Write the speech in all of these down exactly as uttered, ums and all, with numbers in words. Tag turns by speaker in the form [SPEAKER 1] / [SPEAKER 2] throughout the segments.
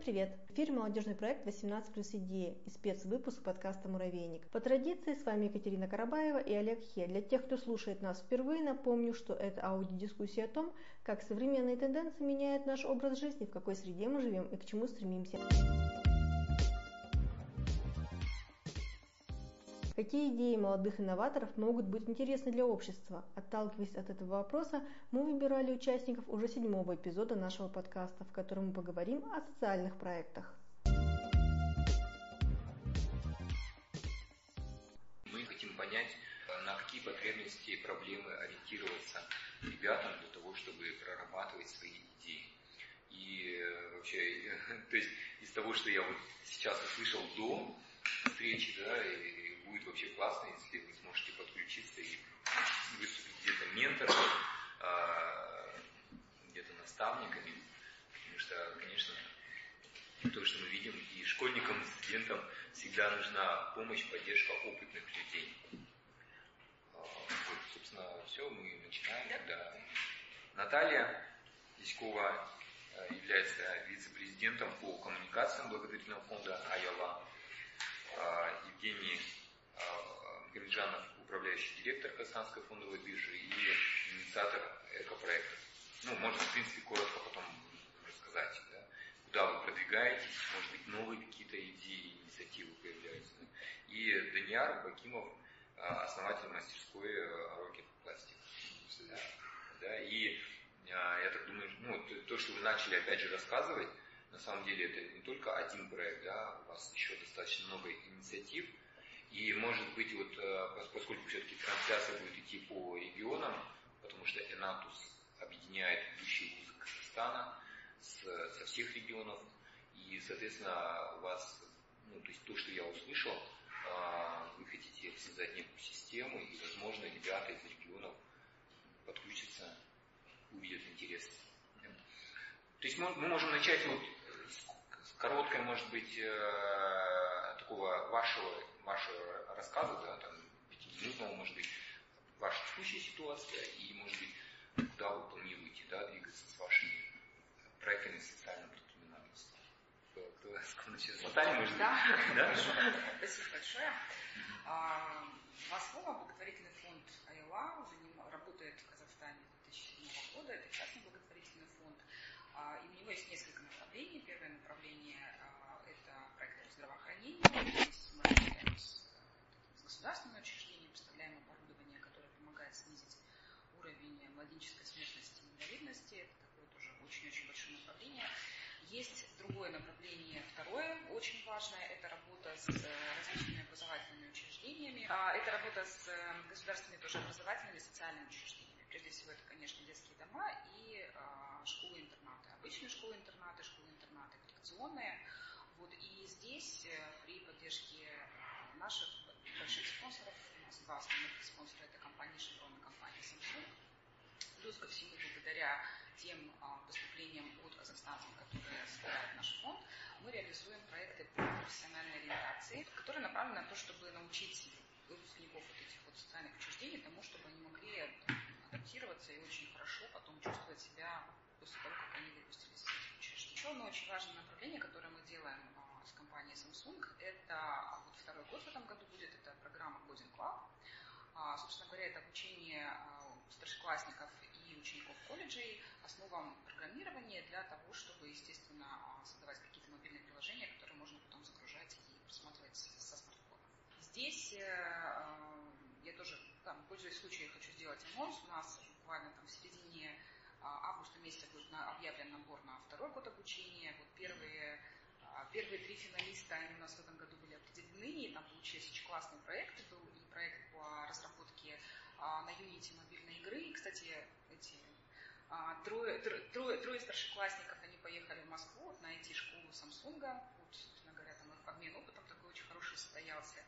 [SPEAKER 1] привет! В эфире молодежный проект восемнадцать плюс идеи и спецвыпуск подкаста «Муравейник». По традиции с вами Екатерина Карабаева и Олег Хе. Для тех, кто слушает нас впервые, напомню, что это аудиодискуссия о том, как современные тенденции меняют наш образ жизни, в какой среде мы живем и к чему стремимся. Какие идеи молодых инноваторов могут быть интересны для общества? Отталкиваясь от этого вопроса, мы выбирали участников уже седьмого эпизода нашего подкаста, в котором мы поговорим о социальных проектах.
[SPEAKER 2] Мы хотим понять, на какие потребности и проблемы ориентироваться ребятам для того, чтобы прорабатывать свои идеи. И вообще, то есть из того, что я вот сейчас услышал до встречи, да, и будет вообще классно, если вы сможете подключиться и выступить где-то ментором, где-то наставниками, потому что, конечно, то, что мы видим, и школьникам, и студентам всегда нужна помощь, поддержка опытных людей. Вот, собственно, все, мы начинаем. Когда Наталья Яськова является вице-президентом по коммуникациям благотворительного фонда «Аяла», Евгений Гамиджанов, управляющий директор Казахстанской фондовой биржи и инициатор экопроекта. Ну, можно, в принципе, коротко потом рассказать, да, куда вы продвигаетесь, может быть, новые какие-то идеи, инициативы появляются. Да. И Данияр Бакимов, основатель мастерской Rocket Plastic. Да, да, и я так думаю, ну, то, что вы начали опять же рассказывать, на самом деле это не только один проект, да, у вас еще достаточно много инициатив. И может быть, вот, поскольку все-таки трансляция будет идти по регионам, потому что Энатус объединяет ведущие вузы Казахстана с, со всех регионов. И, соответственно, у вас, ну, то есть то, что я услышал, вы хотите создать некую систему, и, возможно, ребята из регионов подключатся, увидят интерес. То есть мы, мы можем начать вот с короткой, может быть, э, такого вашего, вашего рассказа, да, там, пятиминутного, может быть, ваша текущая ситуация и, может быть, куда вы планируете, да, двигаться с вашими проектами социального предпринимательства. Кто, кто начнет? Наталья, может быть?
[SPEAKER 3] Да,
[SPEAKER 2] да?
[SPEAKER 3] Спасибо большое. А, Москва, благотворительный фонд «Аяла» работает в Казахстане с две тысячи седьмого года. Это частный благотворительный фонд. И у него есть несколько направлений. Первое направление – это проекты здравоохранения. Здесь мы работаем с, с государственными учреждениями, представляем оборудование, которое помогает снизить уровень младенческой смертности и инвалидности. Это такое тоже очень-очень большое направление. Есть другое направление, второе, очень важное, это работа с различными образовательными учреждениями. Это работа с государственными тоже образовательными и социальными учреждениями. Прежде всего, это, конечно, детские дома и а, школы-интернаты. Обычные школы-интернаты, школы-интернаты коррекционные. Вот, и здесь при поддержке наших больших спонсоров, у нас два основных спонсора, это компания Chevron и компания Samsung. Плюс ко всему, благодаря тем а, поступлениям от казахстанцев, которые собирает наш фонд, мы реализуем проекты по профессиональной ориентации, которые направлены на то, чтобы научить выпускников вот этих вот социальных учреждений тому, чтобы они могли адаптироваться и очень хорошо потом чувствовать себя после того, как они выпустились из этих учреждений. Еще одно очень важное направление, которое мы делаем а, с компанией Samsung, это вот второй год в этом году будет, это программа Coding Club. А, собственно говоря, это обучение а, старшеклассников и учеников колледжей основам программирования для того, чтобы, естественно, а, создавать какие-то мобильные приложения, которые можно потом загружать и просматривать со смартфона. Здесь э, я тоже, там, пользуясь случаем, хочу сделать анонс. У нас буквально там в середине э, августа месяца будет на, объявлен набор на второй год обучения. Вот первые, э, первые три финалиста, они у нас в этом году были определены, и там получились очень классные проекты. Был и проект по разработке э, на Unity мобильной игры. И, кстати, эти э, трое, трое, трое старшеклассников, они поехали в Москву вот, на ай ти-школу Samsung. Вот, собственно говоря, там их обмен опытом такой очень хороший состоялся.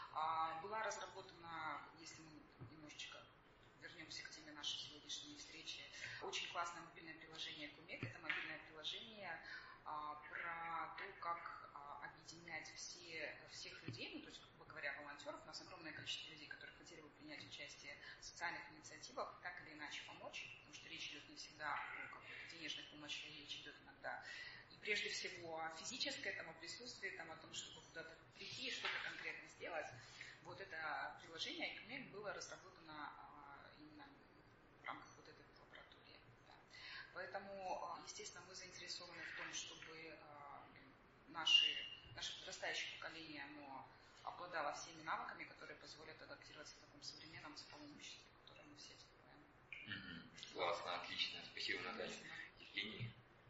[SPEAKER 3] А, была разработана, если мы немножечко вернемся к теме нашей сегодняшней встречи, очень классное мобильное приложение Кумек. Это мобильное приложение а, про то, как а, объединять все, всех людей, ну, то есть, грубо говоря, волонтеров. У нас огромное количество людей, которые хотели бы принять участие в социальных инициативах, так или иначе помочь, потому что речь идет не всегда о какой-то денежной помощи, речь идет иногда и прежде всего о физической, там, о присутствии, там, о том, чтобы куда-то прийти и что-то конкретно сделать. Вот это приложение iConnect было разработано именно в рамках вот этой лаборатории. Да. Поэтому, естественно, мы заинтересованы в том, чтобы наши, наше подрастающее поколение оно обладало всеми навыками, которые позволят адаптироваться в таком современном цифровом обществе, в котором мы все цифровые.
[SPEAKER 2] Mm-hmm. Классно, отлично. Спасибо, Наталья. Евгений?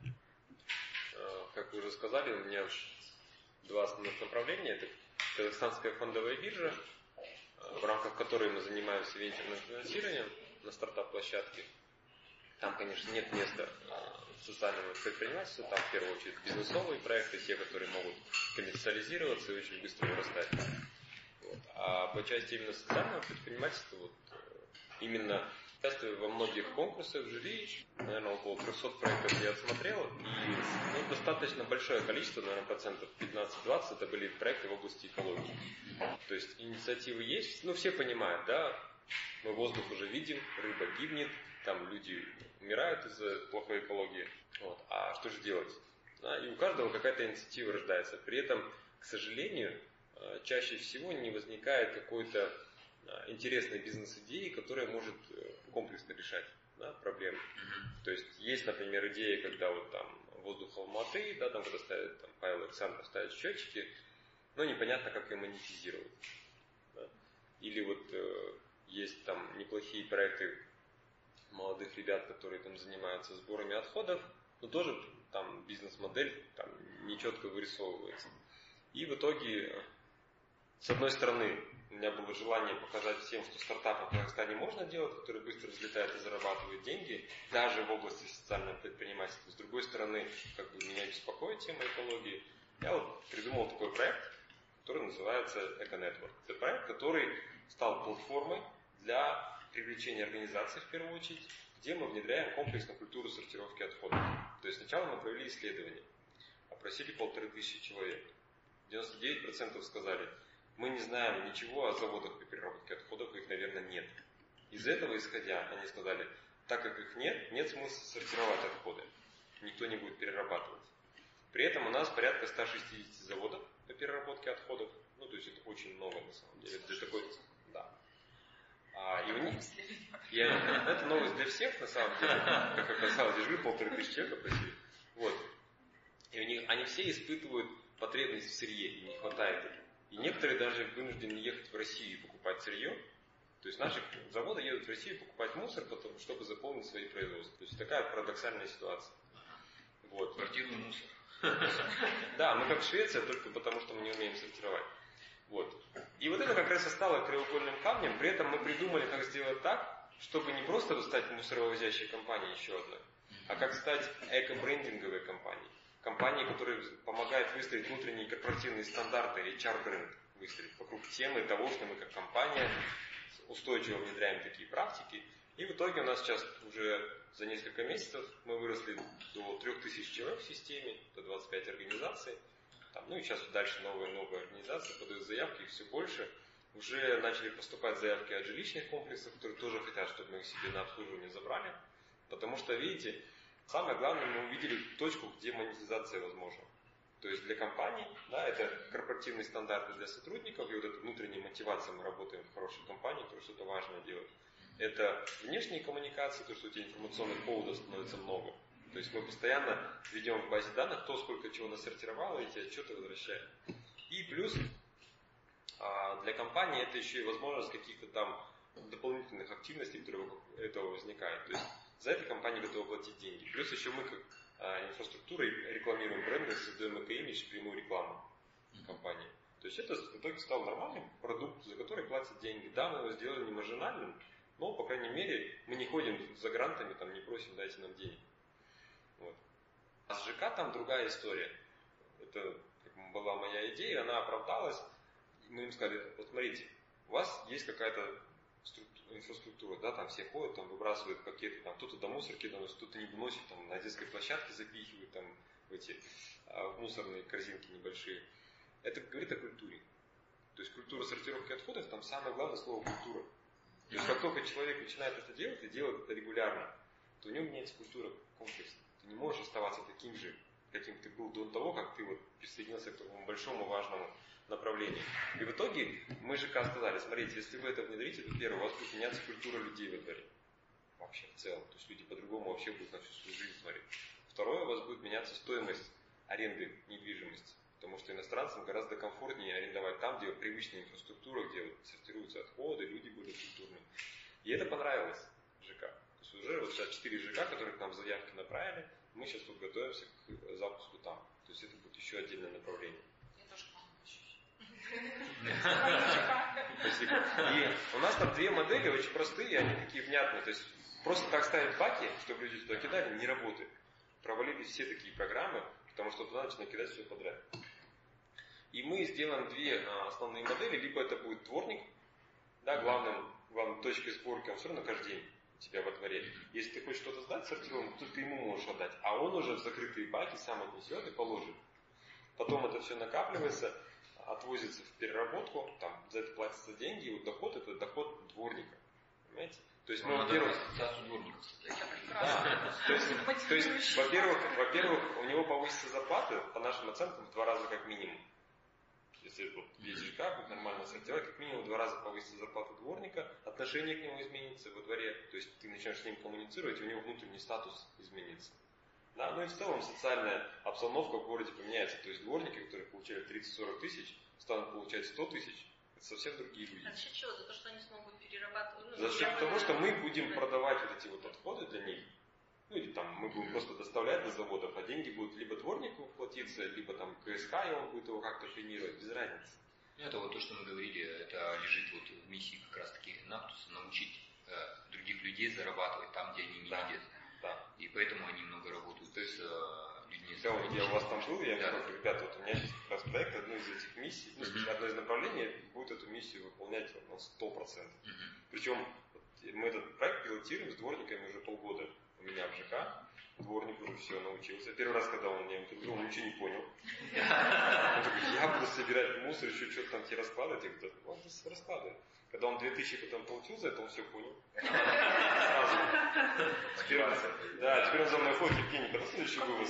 [SPEAKER 4] Как вы уже сказали, у меня два основных направления. Это Казахстанская фондовая биржа, в рамках которой мы занимаемся венчурным финансированием на стартап-площадке. Там, конечно, нет места социальному предпринимательству, там в первую очередь бизнесовые проекты, те, которые могут коммерциализироваться и очень быстро вырастать. Вот. А по части именно социального предпринимательства, вот, именно участвую во многих конкурсах, жюри, наверное, около трехсот проектов я отсмотрел, и ну, достаточно большое количество, наверное, процентов пятнадцать-двадцать, это были проекты в области экологии. То есть инициативы есть, ну все понимают, да, мы воздух уже видим, рыба гибнет, там люди умирают из-за плохой экологии, вот. А что же делать? Да, и у каждого какая-то инициатива рождается. При этом, к сожалению, чаще всего не возникает какой-то интересной бизнес-идеи, которая может комплексно решать, да, проблемы. То есть есть, например, идея, когда вот там воздух Алматы, да, там когда ставят, там Павел Александров ставит счетчики, но непонятно, как ее монетизировать. Да. Или вот э, есть там неплохие проекты молодых ребят, которые там занимаются сборами отходов, но тоже там бизнес-модель там нечетко вырисовывается. И в итоге, с одной стороны, у меня было желание показать всем, что стартапы в Казахстане можно делать, которые быстро взлетают и зарабатывают деньги, даже в области социального предпринимательства. С другой стороны, как бы меня беспокоит тема экологии. Я вот придумал такой проект, который называется EcoNetwork. Это проект, который стал платформой для привлечения организаций, в первую очередь, где мы внедряем комплексную культуру сортировки отходов. То есть сначала мы провели исследование, опросили полторы тысячи человек. девяносто девять процентов сказали, мы не знаем ничего о заводах по переработке отходов, их, наверное, нет. Из этого исходя, они сказали, так как их нет, нет смысла сортировать отходы. Никто не будет перерабатывать. При этом у нас порядка ста шестидесяти заводов по переработке отходов. Ну, то есть это очень много на самом деле. Для такой... Да. А, и у них... Я... Это новость для всех, на самом деле. Как оказалось, я жил полторы тысячи человек опросили. Вот. И у них... они все испытывают потребность в сырье, и не хватает их. И некоторые даже вынуждены ехать в Россию и покупать сырье. То есть наши заводы едут в Россию покупать мусор, потому, чтобы заполнить свои производства. То есть такая парадоксальная ситуация. Вот.
[SPEAKER 2] Квартирный мусор.
[SPEAKER 4] Да, мы как Швеция, только потому что мы не умеем сортировать. Вот. И вот это как раз и стало краеугольным камнем. При этом мы придумали, как сделать так, чтобы не просто стать мусоровозящей компанией еще одной, а как стать эко-брендинговой компанией. Компанией, которая помогает выстроить внутренние корпоративные стандарты, эйч ар-бренд выстроить вокруг темы того, что мы как компания устойчиво внедряем такие практики. И в итоге у нас сейчас уже за несколько месяцев мы выросли до трех тысяч человек в системе, до двадцати пяти организаций. Там, ну и сейчас дальше новые новые организации подают заявки, их все больше. Уже начали поступать заявки от жилищных комплексов, которые тоже хотят, чтобы мы их себе на обслуживание забрали. Потому что, видите, самое главное, мы увидели точку, где монетизация возможна. То есть для компаний, да, это корпоративные стандарты для сотрудников, и вот эта внутренняя мотивация, мы работаем в хорошей компании, которая что-то важное делает. Это внешние коммуникации, то, что у тебя информационных поводов становится много. То есть мы постоянно ведем в базе данных, кто сколько чего насортировал, и эти отчеты возвращаем. И плюс для компании это еще и возможность каких-то там дополнительных активностей, которые вокруг этого возникают. То есть за это компания готова платить деньги. Плюс еще мы как а, инфраструктурой рекламируем бренды, создаем эко-имидж, прямую рекламу компании. То есть это в итоге стал нормальным продукт, за который платят деньги. Да, мы его сделали не маржинальным, но, по крайней мере, мы не ходим за грантами, там, не просим, дайте нам денег. Вот. А с ЖК там другая история. Это как была моя идея, она оправдалась. Мы им сказали, вот смотрите, у вас есть какая-то инфраструктура, да, там все ходят, там выбрасывают пакеты, там кто-то до мусорки доносит, кто-то не выносит, там на детской площадке запихивают, там в эти а, в мусорные корзинки небольшие. Это говорит о культуре. То есть культура сортировки отходов, там самое главное слово культура. То есть как только человек начинает это делать и делает это регулярно, то у него меняется культура комплексно. Ты не можешь оставаться таким же каким ты был до того, как ты вот присоединился к такому большому важному направлению. И в итоге мы ЖК сказали, смотрите, если вы это внедрите, то первое, у вас будет меняться культура людей во дворе. Вообще в целом. То есть люди по-другому вообще будут на всю свою жизнь смотреть. Второе, у вас будет меняться стоимость аренды недвижимости. Потому что иностранцам гораздо комфортнее арендовать там, где привычная инфраструктура, где вот сортируются отходы, люди более культурные. И это понравилось ЖК. То есть уже вот сейчас четыре ЖК, которые к нам заявки направили, мы сейчас вот готовимся к запуску там. То есть это будет еще отдельное направление.
[SPEAKER 3] Я тоже к вам обращусь.
[SPEAKER 4] Спасибо. И у нас там две модели очень простые, они такие внятные. То есть просто так ставить баки, чтобы люди туда кидали, не работает. Провалились все такие программы, потому что туда начинают кидать все подряд. И мы сделаем две а, основные модели. Либо это будет дворник, да, главным, главной точкой сборки, он все равно каждый день у тебя во дворе. Если ты хочешь что-то сдать сортировым, то ты ему можешь отдать. А он уже в закрытые баки сам отнесет и положит. Потом это все накапливается, отвозится в переработку, там за это платятся деньги, и вот доход это доход дворника. Понимаете? То есть, ну, во-первых,
[SPEAKER 2] ассоциацию дворников создать.
[SPEAKER 4] да, то есть, то есть, во-первых, во-первых, у него повысится зарплата, по нашим оценкам, в два раза как минимум. Если вот весь ЖК будет нормально сортировать, как минимум в два раза повысится зарплата дворника, отношение к нему изменится во дворе, то есть ты начнешь с ним коммуницировать, и у него внутренний статус изменится. Да, ну и в целом социальная обстановка в городе поменяется, то есть дворники, которые получают тридцать-сорок тысяч, станут получать сто тысяч, это совсем другие люди.
[SPEAKER 5] А за счет чего? За то, что они смогут перерабатывать? Ну,
[SPEAKER 4] за счет того, что мы будем продавать вот эти вот отходы для них, ну или там мы будем просто доставлять до заводов, а деньги будут либо дворнику платиться, либо там КСК, и он будет его как-то премировать, без разницы.
[SPEAKER 2] Ну, это вот то, что мы говорили, это лежит вот в миссии как раз таки Наптуса, научить э, других людей зарабатывать там, где они не
[SPEAKER 4] да.
[SPEAKER 2] видят.
[SPEAKER 4] Да.
[SPEAKER 2] И поэтому они много работают то есть, с э, людьми.
[SPEAKER 4] Я, вот, я у вас там был, я
[SPEAKER 2] да.
[SPEAKER 4] говорю, ребята, вот у меня сейчас как раз проект, одно из этих миссий, ну, mm-hmm. одно из направлений будет эту миссию выполнять на сто процентов. Mm-hmm. Причем вот, мы этот проект пилотируем с дворниками уже полгода. У меня в ЖК. Дворник уже все научился. Первый раз, когда он мне интервью, он ничего не понял. Он такой, я буду собирать мусор, еще что-то там тебе раскладывать. Я говорю, да, он здесь раскладывает. Когда он две тысячи потом получил за это, он все понял. Сразу. Теперь, да, теперь он за мной ходит, Евгений, когда следующий вывоз?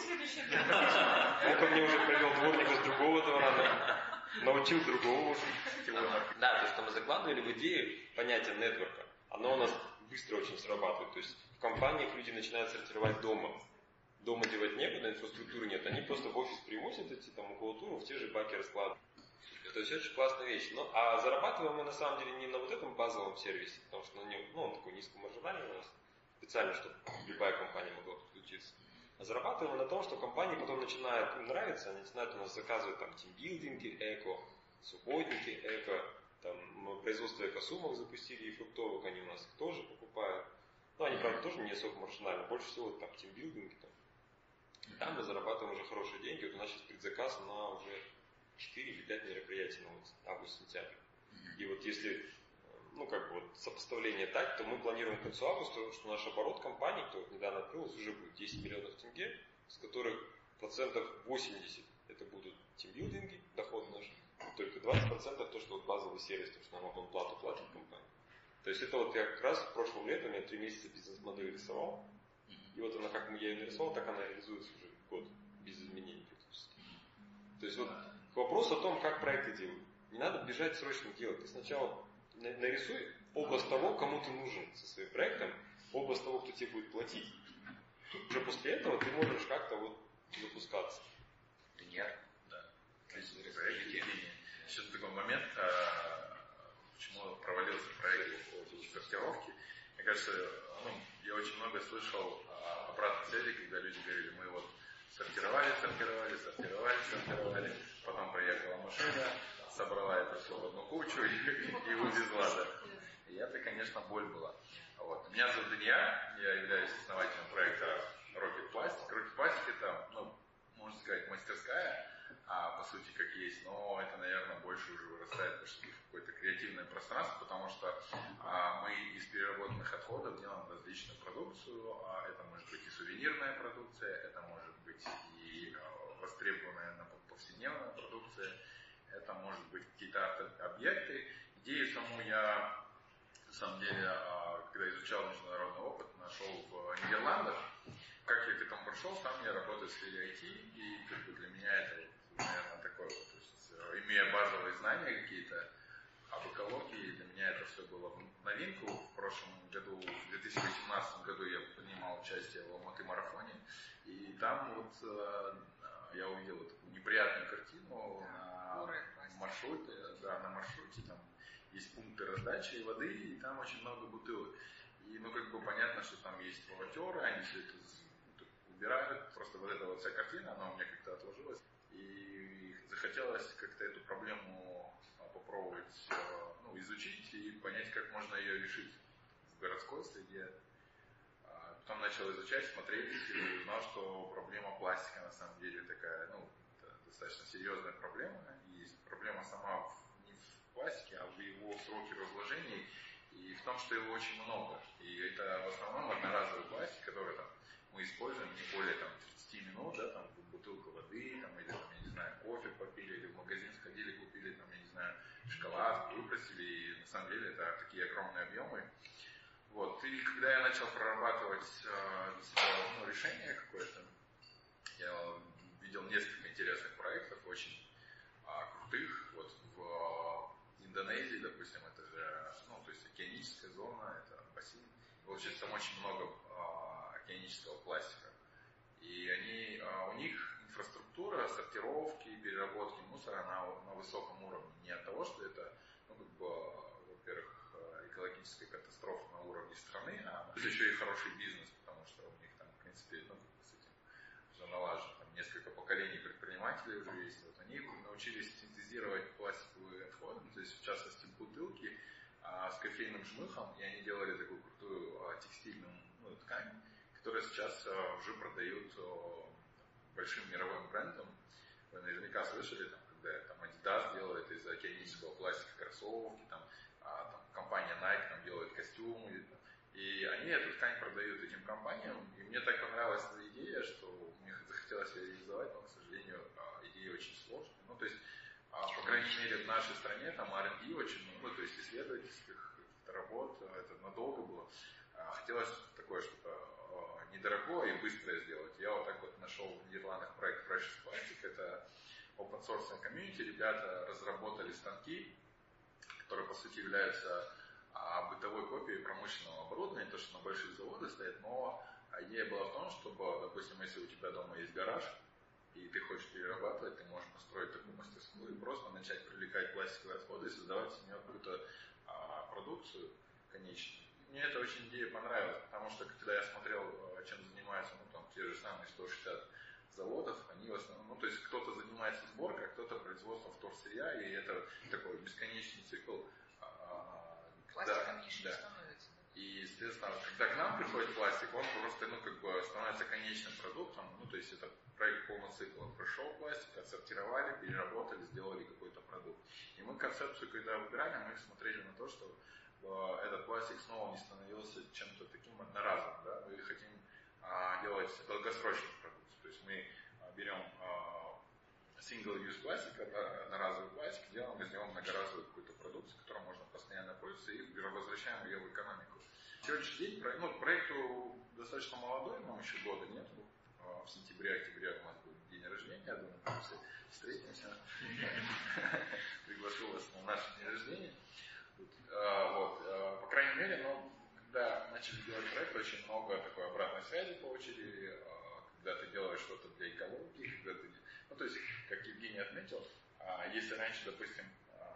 [SPEAKER 4] Он ко мне уже привел дворника с другого двора, научил другого уже. Да, то, что мы закладывали в идею понятие нетворка, оно у нас быстро очень срабатывает. То есть в компаниях люди начинают сортировать дома. Дома девать некуда, инфраструктуры нет. Они просто в офис привозят эти там макулатуру, в те же баки раскладывают. То есть очень классная вещь. Но, а зарабатываем мы на самом деле не на вот этом базовом сервисе, потому что на нем, ну, он такой низкомаржинальный у нас, специально, чтобы любая компания могла подключиться. А зарабатываем мы на том, что компании потом начинают, им нравится, они начинают у нас заказывать там тимбилдинги, эко, субботники, эко, там мы производство эко-сумок запустили и фруктовых, они у нас их тоже покупают. Ну, они, правда, тоже не особо маржинальны, больше всего там тимбилдинги. Там. там мы зарабатываем уже хорошие деньги, вот у нас сейчас предзаказ на уже четыре или пять мероприятий на вот август-сентябрь. И вот если, ну, как бы вот сопоставление так, то мы планируем к концу августа, что наш оборот компании, кто вот недавно открылась, уже будет десять миллионов тенге, с которых процентов восемьдесят это будут тимбилдинги, доход наш, и только двадцать процентов то, что вот базовый сервис, то, что нам потом плату платит компания. То есть это вот я как раз в прошлом летом я три месяца бизнес-модель рисовал, и вот она, как я ее нарисовал, так она реализуется уже год, без изменений практически. То есть вот к вопросу о том, как проекты делают. Не надо бежать срочно делать. Ты сначала нарисуй образ того, кому ты нужен со своим проектом, образ того, кто тебе будет платить. Уже после этого ты можешь как-то вот запускаться.
[SPEAKER 2] Даниэль?
[SPEAKER 6] Да. Отличный проект. Еще такой момент, почему провалился проект сортировки. Мне кажется, ну, я очень много слышал обратной связи, когда люди говорили, мы вот сортировали, сортировали, сортировали, сортировали. Потом приехала машина, собрала это все в одну кучу и, и увезла. Да. И это, конечно, боль была. Вот. Меня зовут Даниэль, я являюсь основателем проекта Rocket Plastic. Rocket Plastic это, ну, можно сказать, мастерская, а, по сути, как есть, но это, наверное, больше уже вырастает почти в какое-то креативное пространство, потому что а, мы из переработанных отходов делаем различную продукцию. А, это может быть и сувенирная продукция, это может быть и а, востребованная на повседневная продукция, это может быть какие-то арт-объекты. Идею саму я, на самом деле, когда изучал международный опыт, нашел в Нидерландах. как я к этому пришел, сам я работаю в сфере ай ти, и как бы для меня это, вот, наверное, такое вот, то есть, имея базовые знания какие-то об экологии, для меня это все было в новинку. В прошлом году, в две тысячи восемнадцатом году я принимал участие в Алматы-марафоне, и там вот э, я увидел вот такую неприятную картину на маршруте, да, на маршруте, там есть пункты раздачи воды, и там очень много бутылок. И, ну, как бы понятно, что там есть волонтеры, они все это убирают. Просто вот эта вот вся картина, она у меня как-то отложилась. И захотелось как-то эту проблему попробовать, ну, изучить и понять, как можно ее решить в городской среде. Потом начал изучать, смотреть и узнал, что проблема пластика на самом деле такая, ну, достаточно серьезная проблема. И проблема сама не в пластике, а в его сроке разложения. И в том, что его очень много. И это в основном одноразовый пластик, который там, мы используем не более там, тридцать минут, да, там, бутылку воды, там, или, там, я не знаю, кофе попили, или в магазин сходили, купили, там, я не знаю, шоколад, выбросили. И на самом деле это такие огромные объемы. Вот. И когда я начал прорабатывать э, для себя, ну, решение какое-то, я видел несколько интересных проектов, очень э, крутых. Вот в Индонезии, допустим, это же, ну, то есть океаническая зона, это бассейн. Получается, там очень много э, океанического пластика. И они, э, у них инфраструктура сортировки и переработки мусора на, на высоком уровне. Не от того, что это, ну, как бы, во-первых, экологическая катастрофа на уровне страны, а это еще и хороший бизнес, потому что у них там, в принципе, ну, с этим уже налажено, там несколько поколений предпринимателей уже есть. Вот они научились синтезировать пластиковые отходы, то есть в частности бутылки а, с кофейным жмыхом, и они делали такую крутую а, текстильную, ну, ткань, которую сейчас а, уже продают а, большим мировым брендам. Вы наверняка слышали, там, когда там, Adidas делает из океанического пластика кроссовки, там, а, там, компания Nike там, делает костюмы, там, и они эту ткань продают этим компаниям, и мне так понравилась эта идея, что мне захотелось ее реализовать, но, к сожалению, идея очень сложная. Ну, то есть, по крайней мере, в нашей стране там ар энд ди очень много, ну, то есть исследовательских работ, это надолго было. Хотелось такое что-то недорогое и быстрое сделать. Я вот так вот нашел в Нидерландах проект Precious Plastic, это open source community, ребята разработали станки, которые, по сути, являются а, бытовой копией промышленного оборудования, то, что на больших заводах стоит, но идея была в том, чтобы, допустим, если у тебя дома есть гараж, и ты хочешь перерабатывать, ты можешь построить такую мастерскую и просто начать привлекать пластиковые отходы и создавать из нее какую-то а, продукцию конечную. Мне эта очень идея понравилась, потому что, когда я смотрел, чем занимаются, ну, там, те же самые сто шестьдесят заводов, они в основном, ну, то есть кто-то занимается сборкой, а кто-то производством вторсырья, и это такой бесконечный цикл.
[SPEAKER 3] Пластиком
[SPEAKER 6] да,
[SPEAKER 3] меньше
[SPEAKER 6] да.
[SPEAKER 3] не становится.
[SPEAKER 6] И, естественно, когда к нам приходит пластик, он просто, ну, как бы становится конечным продуктом, ну, то есть это проект полного цикла. Пришел пластик, отсортировали, переработали, сделали какой-то продукт. И мы концепцию, когда выбирали, мы смотрели на то, что э, этот пластик снова не становился чем-то таким одноразовым, да, мы хотим э, делать долгосрочную продукцию. То есть мы э, берем э, single-use пластик, одноразовый пластик, делаем из него многоразовую какую-то продукцию, которую можно постоянно пользоваться, и возвращаем ее в экономику. На сегодняшний день, ну, проекту достаточно молодой, нам еще года нет. В сентябре-октябре у нас будет день рождения, я думаю, мы все встретимся. Приглашу вас на наш день рождения. Вот. По крайней мере, но когда начали делать проект, очень много такой обратной связи получили, когда ты делаешь что-то для экологии, когда ты... Ну, то есть, как Евгений отметил, если раньше, допустим,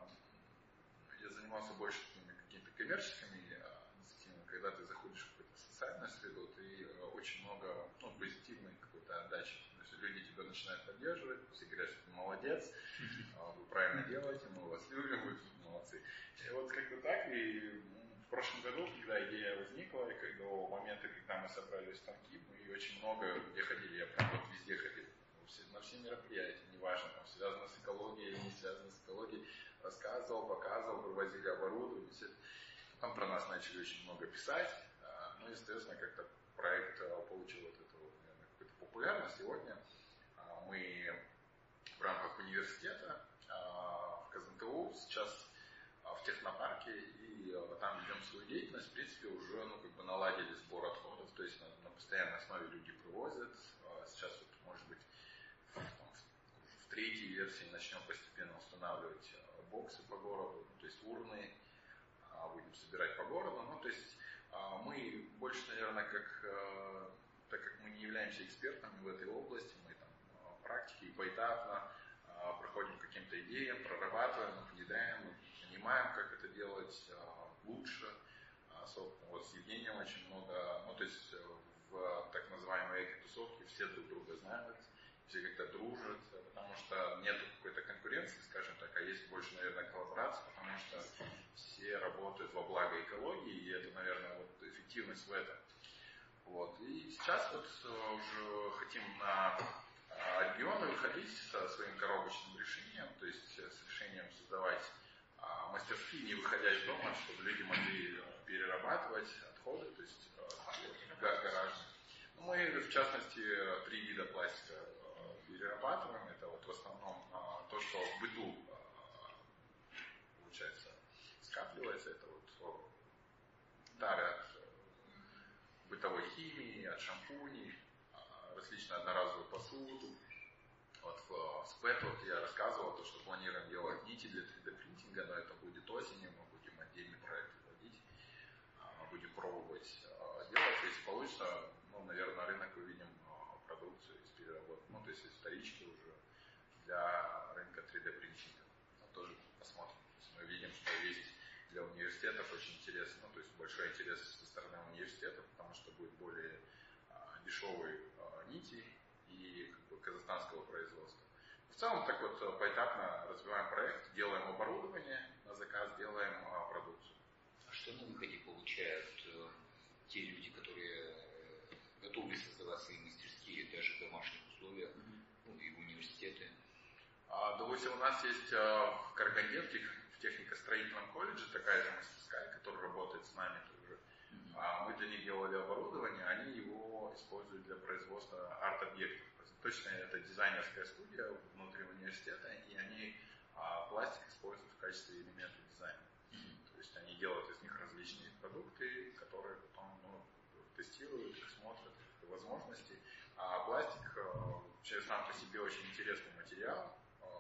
[SPEAKER 6] я занимался больше какими-то коммерческими инициативами, когда ты заходишь в какую-то социальную среду, ты очень много, ну, позитивной какой-то отдачи. То есть люди тебя начинают поддерживать, все говорят, что ты молодец, вы правильно делаете, мы вас любим, вы молодцы. И вот как-то так, и в прошлом году, когда идея возникла, и когда, до момента, когда мы собрали станки, мы очень много где ходили, я прям вот везде ходил. На все мероприятия, неважно, там, связано с экологией или не связано с экологией, рассказывал, показывал, вывозили оборудование. Там про нас начали очень много писать. Ну, естественно, как-то проект получил вот эту, наверное, какую-то популярность. Сегодня мы в рамках университета в КазНТУ сейчас в технопарке, и там ведем свою деятельность. В принципе, уже, ну, как бы наладили сбор отходов, то есть на, на постоянной основе люди приводят. привозят. Сейчас вот, может быть, в, там, в третьей версии начнем постепенно устанавливать боксы по городу, то есть урны, будем собирать по городу. Ну, то есть мы больше, наверное, как, так как мы не являемся экспертами в этой области, мы там практики и поэтапно проходим к каким-то идеям, прорабатываем, внедряем, понимаем, как это делать лучше. Вот с Евгением очень много, ну то есть в так называемой эко-тусовке все друг друга знают, все как-то дружат, потому что нет какой-то конкуренции, скажем так, а есть больше, наверное, коллаборации, потому что все работают во благо экологии, и это, наверное, вот эффективность в этом. Вот. И сейчас вот уже хотим на регионы выходить со своим коробочным решением, то есть с решением создавать мастерские, не выходя из дома, чтобы люди могли перерабатывать отходы, то есть гаражные. Ну, мы, в частности, три вида пластика перерабатываем. Это вот в основном то, что в быту, получается, скапливается. Это вот тары от бытовой химии, от шампуней, различную одноразовую посуду. Вот в СПЭТ вот я рассказывал, то, что планируем делать нити для три дэ принтинга, но это будет осенью, мы будем отдельный проект вводить, будем пробовать делать. Если получится, ну, наверное, рынок увидим продукцию из переработки, ну, то есть из вторички уже для рынка три дэ принтинга. Ну, тоже посмотрим. То есть мы видим, что есть для университетов очень интересно, ну, то есть большой интерес со стороны университетов, потому что будет более а, дешевые а, нити и как бы, казахстанского производства. В целом так вот поэтапно развиваем проект, делаем оборудование на заказ, делаем а, продукцию.
[SPEAKER 2] А что на выходе получают э, те люди, которые готовы создавать свои мастерские даже в домашних условиях, mm-hmm. ну и в университеты?
[SPEAKER 6] А, допустим, у нас есть а, в Караганде, в технико-строительном колледже, такая же мастерская, которая работает с нами тоже. Mm-hmm. А, мы для них делали оборудование, они его используют для производства арт-объектов. Точно это дизайнерская студия внутри университета, и они а, пластик используют в качестве элемента дизайна. Mm-hmm. То есть они делают из них различные продукты, которые потом ну, тестируют, их смотрят, их возможности. А пластик вообще сам по себе очень интересный материал.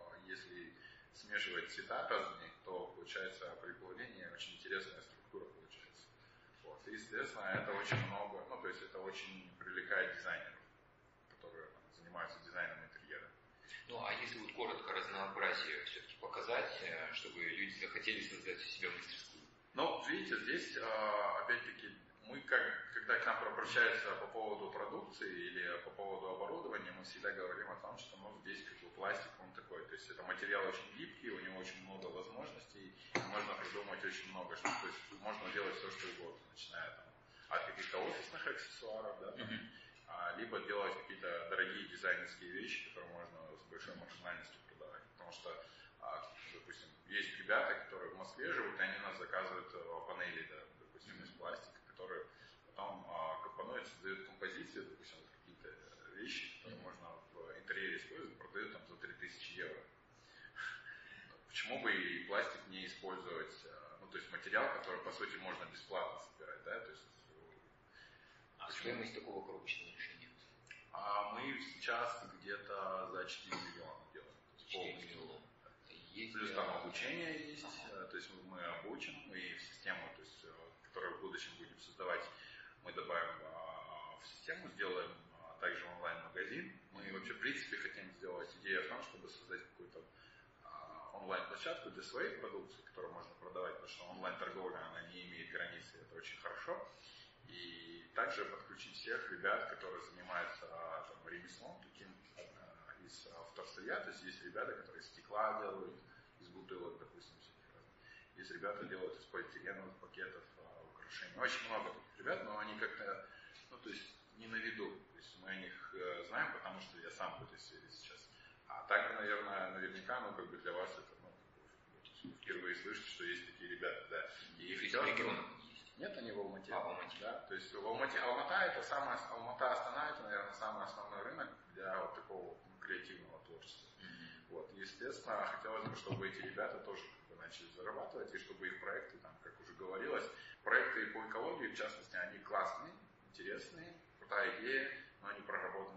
[SPEAKER 6] Если смешивать цвета разные, то получается при плавлении очень интересная структура получается. Вот. И, естественно, это очень много, ну, то есть это очень привлекает дизайнеров, которые там, занимаются дизайном интерьера.
[SPEAKER 2] Ну, а если вот коротко разнообразие все-таки показать, чтобы люди захотели создать у себя мастерскую?
[SPEAKER 6] Ну, видите, здесь, опять-таки, мы, как, когда к нам обращаются по поводу продукции или по поводу оборудования, мы всегда говорим о том, что ну, здесь как бы пластик, он такой, то есть это материал очень гибкий, у него очень много возможностей, можно придумать очень много, что, то есть можно делать все, что угодно, начиная там, от каких-то офисных аксессуаров, да, там, mm-hmm. а, либо делать какие-то дорогие дизайнерские вещи, которые можно с большой маржинальностью продавать, потому что, а, допустим, есть ребята, которые в Москве живут, и они нас заказывают панели, да, допустим, из пластика, которые потом а, компонуют, создают композиции, допустим, какие-то вещи, которые можно в интерьере использовать, продают там за три тысячи евро. Почему бы и пластик не использовать, ну, то есть материал, который, по сути, можно бесплатно собирать, да, то есть...
[SPEAKER 2] А почему? Стоимость такого коробочного решения?
[SPEAKER 6] А мы сейчас где-то за четыре миллиона делаем.
[SPEAKER 2] четыре миллиона.
[SPEAKER 6] Есть, плюс там обучение есть, ага. То есть мы обучим, и в систему, то есть, которую в будущем будем создавать, мы добавим а, в систему, сделаем а, также онлайн-магазин. Мы вообще, в принципе, хотим сделать, идея в том, чтобы создать какую-то а, онлайн-площадку для своей продукции, которую можно продавать, потому что онлайн-торговля, она не имеет границы, это очень хорошо. И также подключить всех ребят, которые занимаются там, ремеслом, таким а, из вторсырья, то есть есть ребята, которые из стекла делают, из бутылок, допустим, всяких разных. Есть ребята, делают из полиэтиленовых пакетов а, украшений. Очень много таких ребят, но они как-то, ну, то есть не на виду. То есть мы о них э, знаем, потому что я сам в этой сфере сейчас. А так, наверное, наверняка, ну, как бы для вас это, ну, впервые слышите, что есть такие ребята, да. И их
[SPEAKER 2] регион.
[SPEAKER 6] Нет, они в Алмате.
[SPEAKER 2] А, в Алмате.
[SPEAKER 6] Да, то есть в Алмате, Алмата это самая, Алмата, Астана это, наверное, самый основной рынок для вот такого ну, креативного творчества. Mm-hmm. Вот, естественно, хотелось бы, чтобы эти ребята тоже как бы, начали зарабатывать, и чтобы их проекты, там, как уже говорилось, проекты по экологии, в частности, они классные, интересные, крутая идея, но они проработаны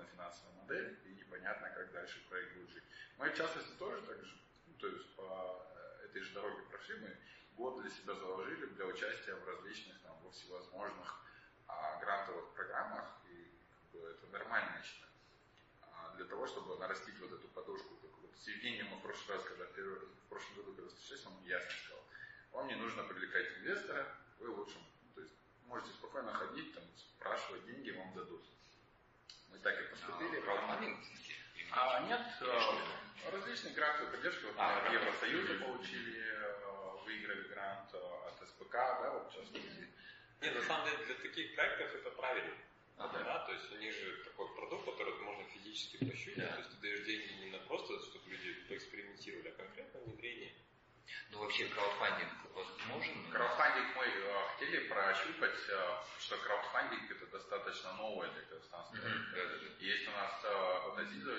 [SPEAKER 6] Мы, в частности, тоже так же, ну, то есть по этой же дороге прошли, мы год для себя заложили для участия в различных, там, во всевозможных а, грантовых программах, и как бы, это нормально, я считаю, а, для того, чтобы нарастить вот эту подушку. Как вот с Евгением мы в прошлый раз, когда первый, в прошлом году, когда встречались, он ясно сказал, вам не нужно привлекать инвестора, вы лучше, ну, то есть можете спокойно ходить, там, спрашивать деньги, вам дадут. Мы так и поступили.
[SPEAKER 2] А, краудфандинг?
[SPEAKER 6] А, нет, а, различные гранты поддержки. Вот,
[SPEAKER 2] а,
[SPEAKER 6] в Евросоюзе получили, выиграли грант от СПК, да, вот сейчас люди.
[SPEAKER 4] Нет, на самом деле для таких проектов это правильно.
[SPEAKER 6] Ага.
[SPEAKER 4] Да, то есть у них же такой продукт, который можно физически пощупать, да. То есть ты даешь деньги не на просто, чтобы люди поэкспериментировали, а конкретно внедрение.
[SPEAKER 2] Ну вообще краудфандинг возможен?
[SPEAKER 6] Краудфандинг мы э, хотели прощупать, э, что краудфандинг это достаточно новое для казахстанского. Mm-hmm. Есть у нас э, вот Азиза,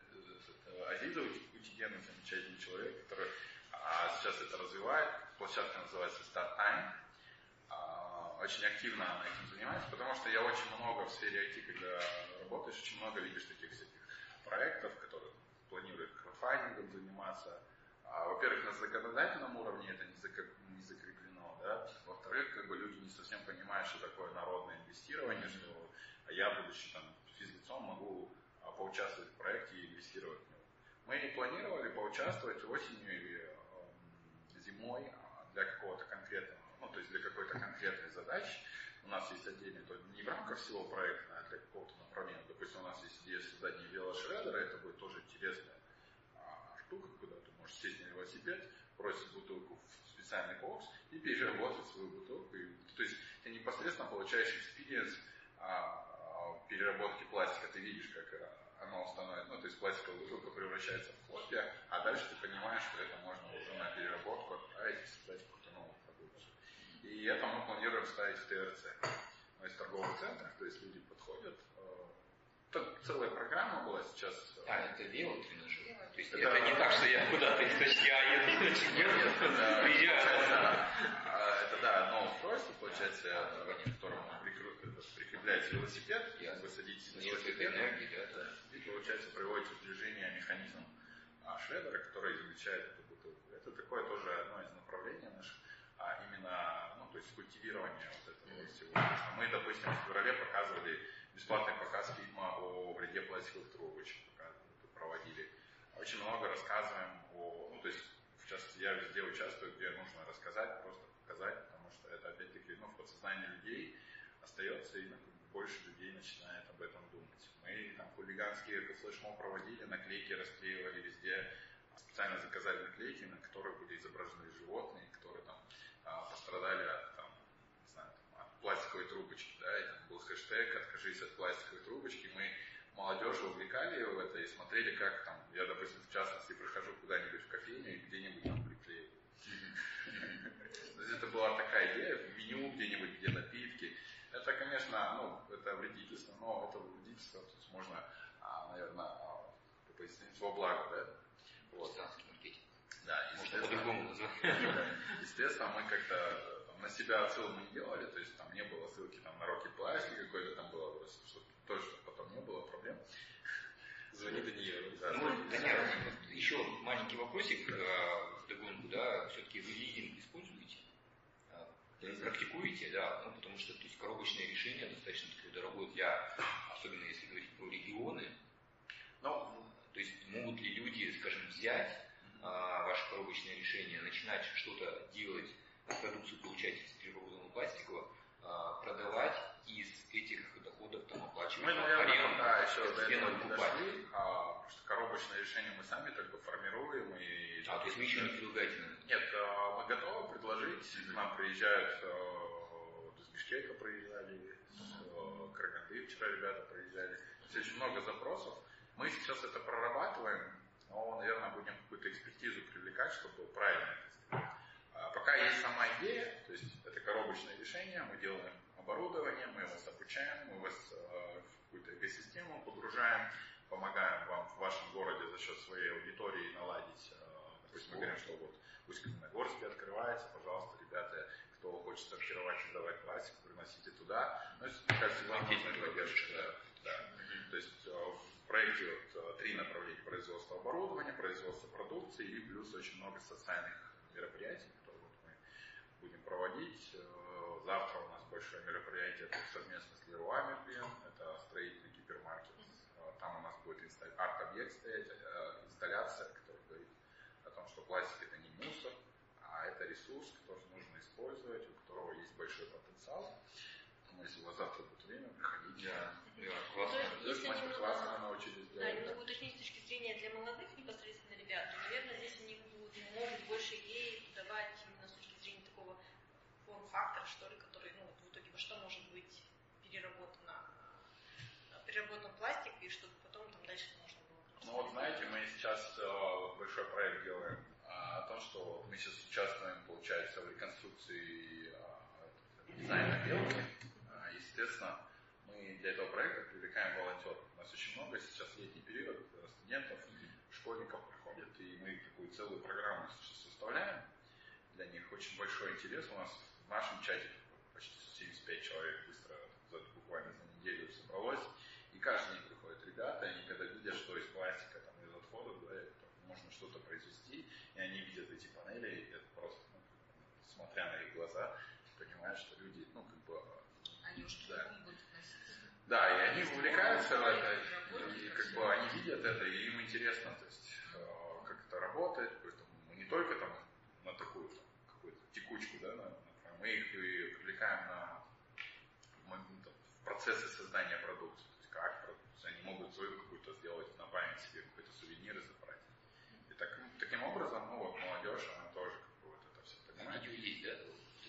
[SPEAKER 6] Азиза Утигена, замечательный человек, который а, сейчас это развивает. Площадка называется Start Time. А, очень активно она этим занимается, потому что я очень много в сфере ай ти, когда работаешь, очень много видишь таких всяких проектов, которые планируют краудфандингом заниматься. А, во-первых, на законодательном уровне это не, закреп, не закреплено, да. Во-вторых, как бы люди не совсем понимают, что такое народное инвестирование, что я, будучи там физлицом, могу а, поучаствовать в проекте и инвестировать в него. Мы не планировали поучаствовать осенью или э, зимой для какого-то конкретного, ну, то есть для какой-то конкретной задачи. У нас есть отдельный, то не в рамках всего проекта, а для какого-то направления. Допустим, у нас есть идея создания велошредера, это будет тоже интересная штука, куда ты можешь сесть на велосипед, бросить бутылку в специальный бокс и переработать свою бутылку. И, то есть ты непосредственно получаешь экспириенс а, а, переработки пластика. Ты видишь, как оно становится, ну, то есть пластиковая бутылка превращается в хлопья, а дальше ты понимаешь, что это можно уже на переработку отправить и создать какую-то новую продукцию. И это мы планируем ставить в ТРЦ. То есть в торговых центрах, то есть люди подходят. Тут целая программа была сейчас.
[SPEAKER 2] А, это велотренажер. То есть
[SPEAKER 6] это,
[SPEAKER 2] это не так, что я куда-то из точки А еду в точку Б, приезжаю.
[SPEAKER 6] Это да, одно устройство, получается, к которому прикрепляется велосипед, вы садитесь на велосипед, и, получается, приводите в движение механизм шредера, который измельчает эту бутылку. Это такое тоже одно из направлений наших, а именно, ну, то есть культивирование вот этого mm-hmm. всего. Мы, допустим, в феврале показывали бесплатный показ фильма о вреде пластиковых трубочек, проводили. Очень много рассказываем о, ну, то есть, в частности, я везде участвую, где нужно рассказать, просто показать, потому что это, опять-таки, ну, в подсознании людей остается, и больше людей начинает об этом думать. Мы там хулиганские флешмоб проводили, наклейки расклеивали везде, специально заказали наклейки, на которых были изображены животные, которые там пострадали от, там, не знаю, там, от пластиковой трубочки, да, и там был хэштег «Откажись от пластиковой трубочки». Мы молодежь увлекали в это и смотрели, как там, я, допустим, в частности, прихожу куда-нибудь в кофейню и где-нибудь там приклеиваю. Это была такая идея, в меню где-нибудь, где напитки. Это, конечно, ну, это вредительство, но это вредительство, то есть можно, наверное, пояснить во благо, да?
[SPEAKER 2] Вот. Маркетинг.
[SPEAKER 6] Да,
[SPEAKER 2] можно по-другому назвать.
[SPEAKER 6] Естественно, мы как-то там, на себя отсылку мы не делали, то есть там не было ссылки там, на Rocket Plastic какой-то, там было просто, что то, что потом не было проблем.
[SPEAKER 4] Звони Даниэлу.
[SPEAKER 2] Да, ну, Даниэл, еще маленький вопросик э, вдогонку, да, все-таки вы лизинг используете? Mm-hmm. Практикуете, да, ну, потому что то есть, коробочное решение достаточно такое дорогое для, особенно если говорить про регионы.
[SPEAKER 6] Ну,
[SPEAKER 2] то есть могут ли люди, скажем, взять mm-hmm. а, ваше коробочное решение, начинать что-то делать, продукцию получать из переработанного пластикового, а, продавать из этих доходов там оплачивать?
[SPEAKER 6] Мы, наверное, пока еще до этого не дошли, а, потому что коробочное решение мы сами как бы формируем. И,
[SPEAKER 2] а, то есть вы еще не предлагаете? Наверное?
[SPEAKER 6] Нет, мы готовы предложить. Mm-hmm. К нам приезжают, вот из Бишкека приезжали, из Караганды вчера ребята приезжали. То есть очень много запросов. Мы сейчас это прорабатываем, но, наверное, будем какую-то экспертизу привлекать, чтобы правильно это сделать. А пока есть сама идея, то есть это коробочное решение, мы делаем оборудование, мы вас обучаем, мы вас э, в какую-то экосистему погружаем, помогаем вам в вашем городе за счет своей аудитории наладить. Э, допустим, мы говорим, что вот Усть-Каменогорске открывается, пожалуйста, ребята, кто хочет сортировать и сдавать пластик, приносите туда. Ну, это, кажется, вам нужна поддержка. Да, да. То есть э, в проекте вот, три направления: производство оборудования, производство продукции и плюс очень много социальных мероприятий, которые вот мы будем проводить. Завтра у нас большое мероприятие совместно с Leroy Merlin, это строительный гипермаркет. Там у нас будет арт-объект стоять, инсталляция, которая говорит о том, что пластик это не мусор, а это ресурс, который нужно использовать, у которого есть большой потенциал. Поэтому, если у вас завтра будет время, приходите.
[SPEAKER 2] Да, да, классно.
[SPEAKER 6] Мастер-классы мы научились
[SPEAKER 5] Да,
[SPEAKER 6] делать.
[SPEAKER 5] если уточнить с точки зрения для молодых непосредственно ребят, то, наверное, здесь они будут, могут больше идей давать именно с точки зрения такого форм-фактора, что ли, который, ну, в итоге во что может быть переработано, переработан пластик, и чтобы потом там дальше можно было.
[SPEAKER 6] Ну вот знаете, мы сейчас э, большой проект делаем э, о том, что мы сейчас участвуем, получается, в реконструкции э, дизайна белки. Э, естественно, мы для этого проекта привлекаем волонтеров. У нас очень много сейчас летний период студентов, школьников приходят, и мы такую целую программу сейчас составляем. Для них очень большой интерес. У нас в нашем чате почти семьдесят пять человек быстро, за, буквально за неделю собралось. И каждый день приходят ребята, они когда видят, что из пластика, там, из отходов, да, можно что-то произвести, и они видят эти панели, и это просто, ну, смотря на их глаза, понимают, что люди, ну, как бы...
[SPEAKER 3] Они уже
[SPEAKER 6] да.
[SPEAKER 3] к будут относиться.
[SPEAKER 6] Да, и они вовлекаются в это, и как бы они видят это, и им интересно, то есть, как это работает, поэтому мы не только там на такую там, какую-то текучку, да, на, мы их и привлекаем на в процессы создания продукции. Как продукция. Они могут свою какую-то сделать на память себе, какой-то сувенир забрать. И так, таким образом, ну вот молодежь, она тоже как бы вот это все понимает.
[SPEAKER 2] Видео есть, да?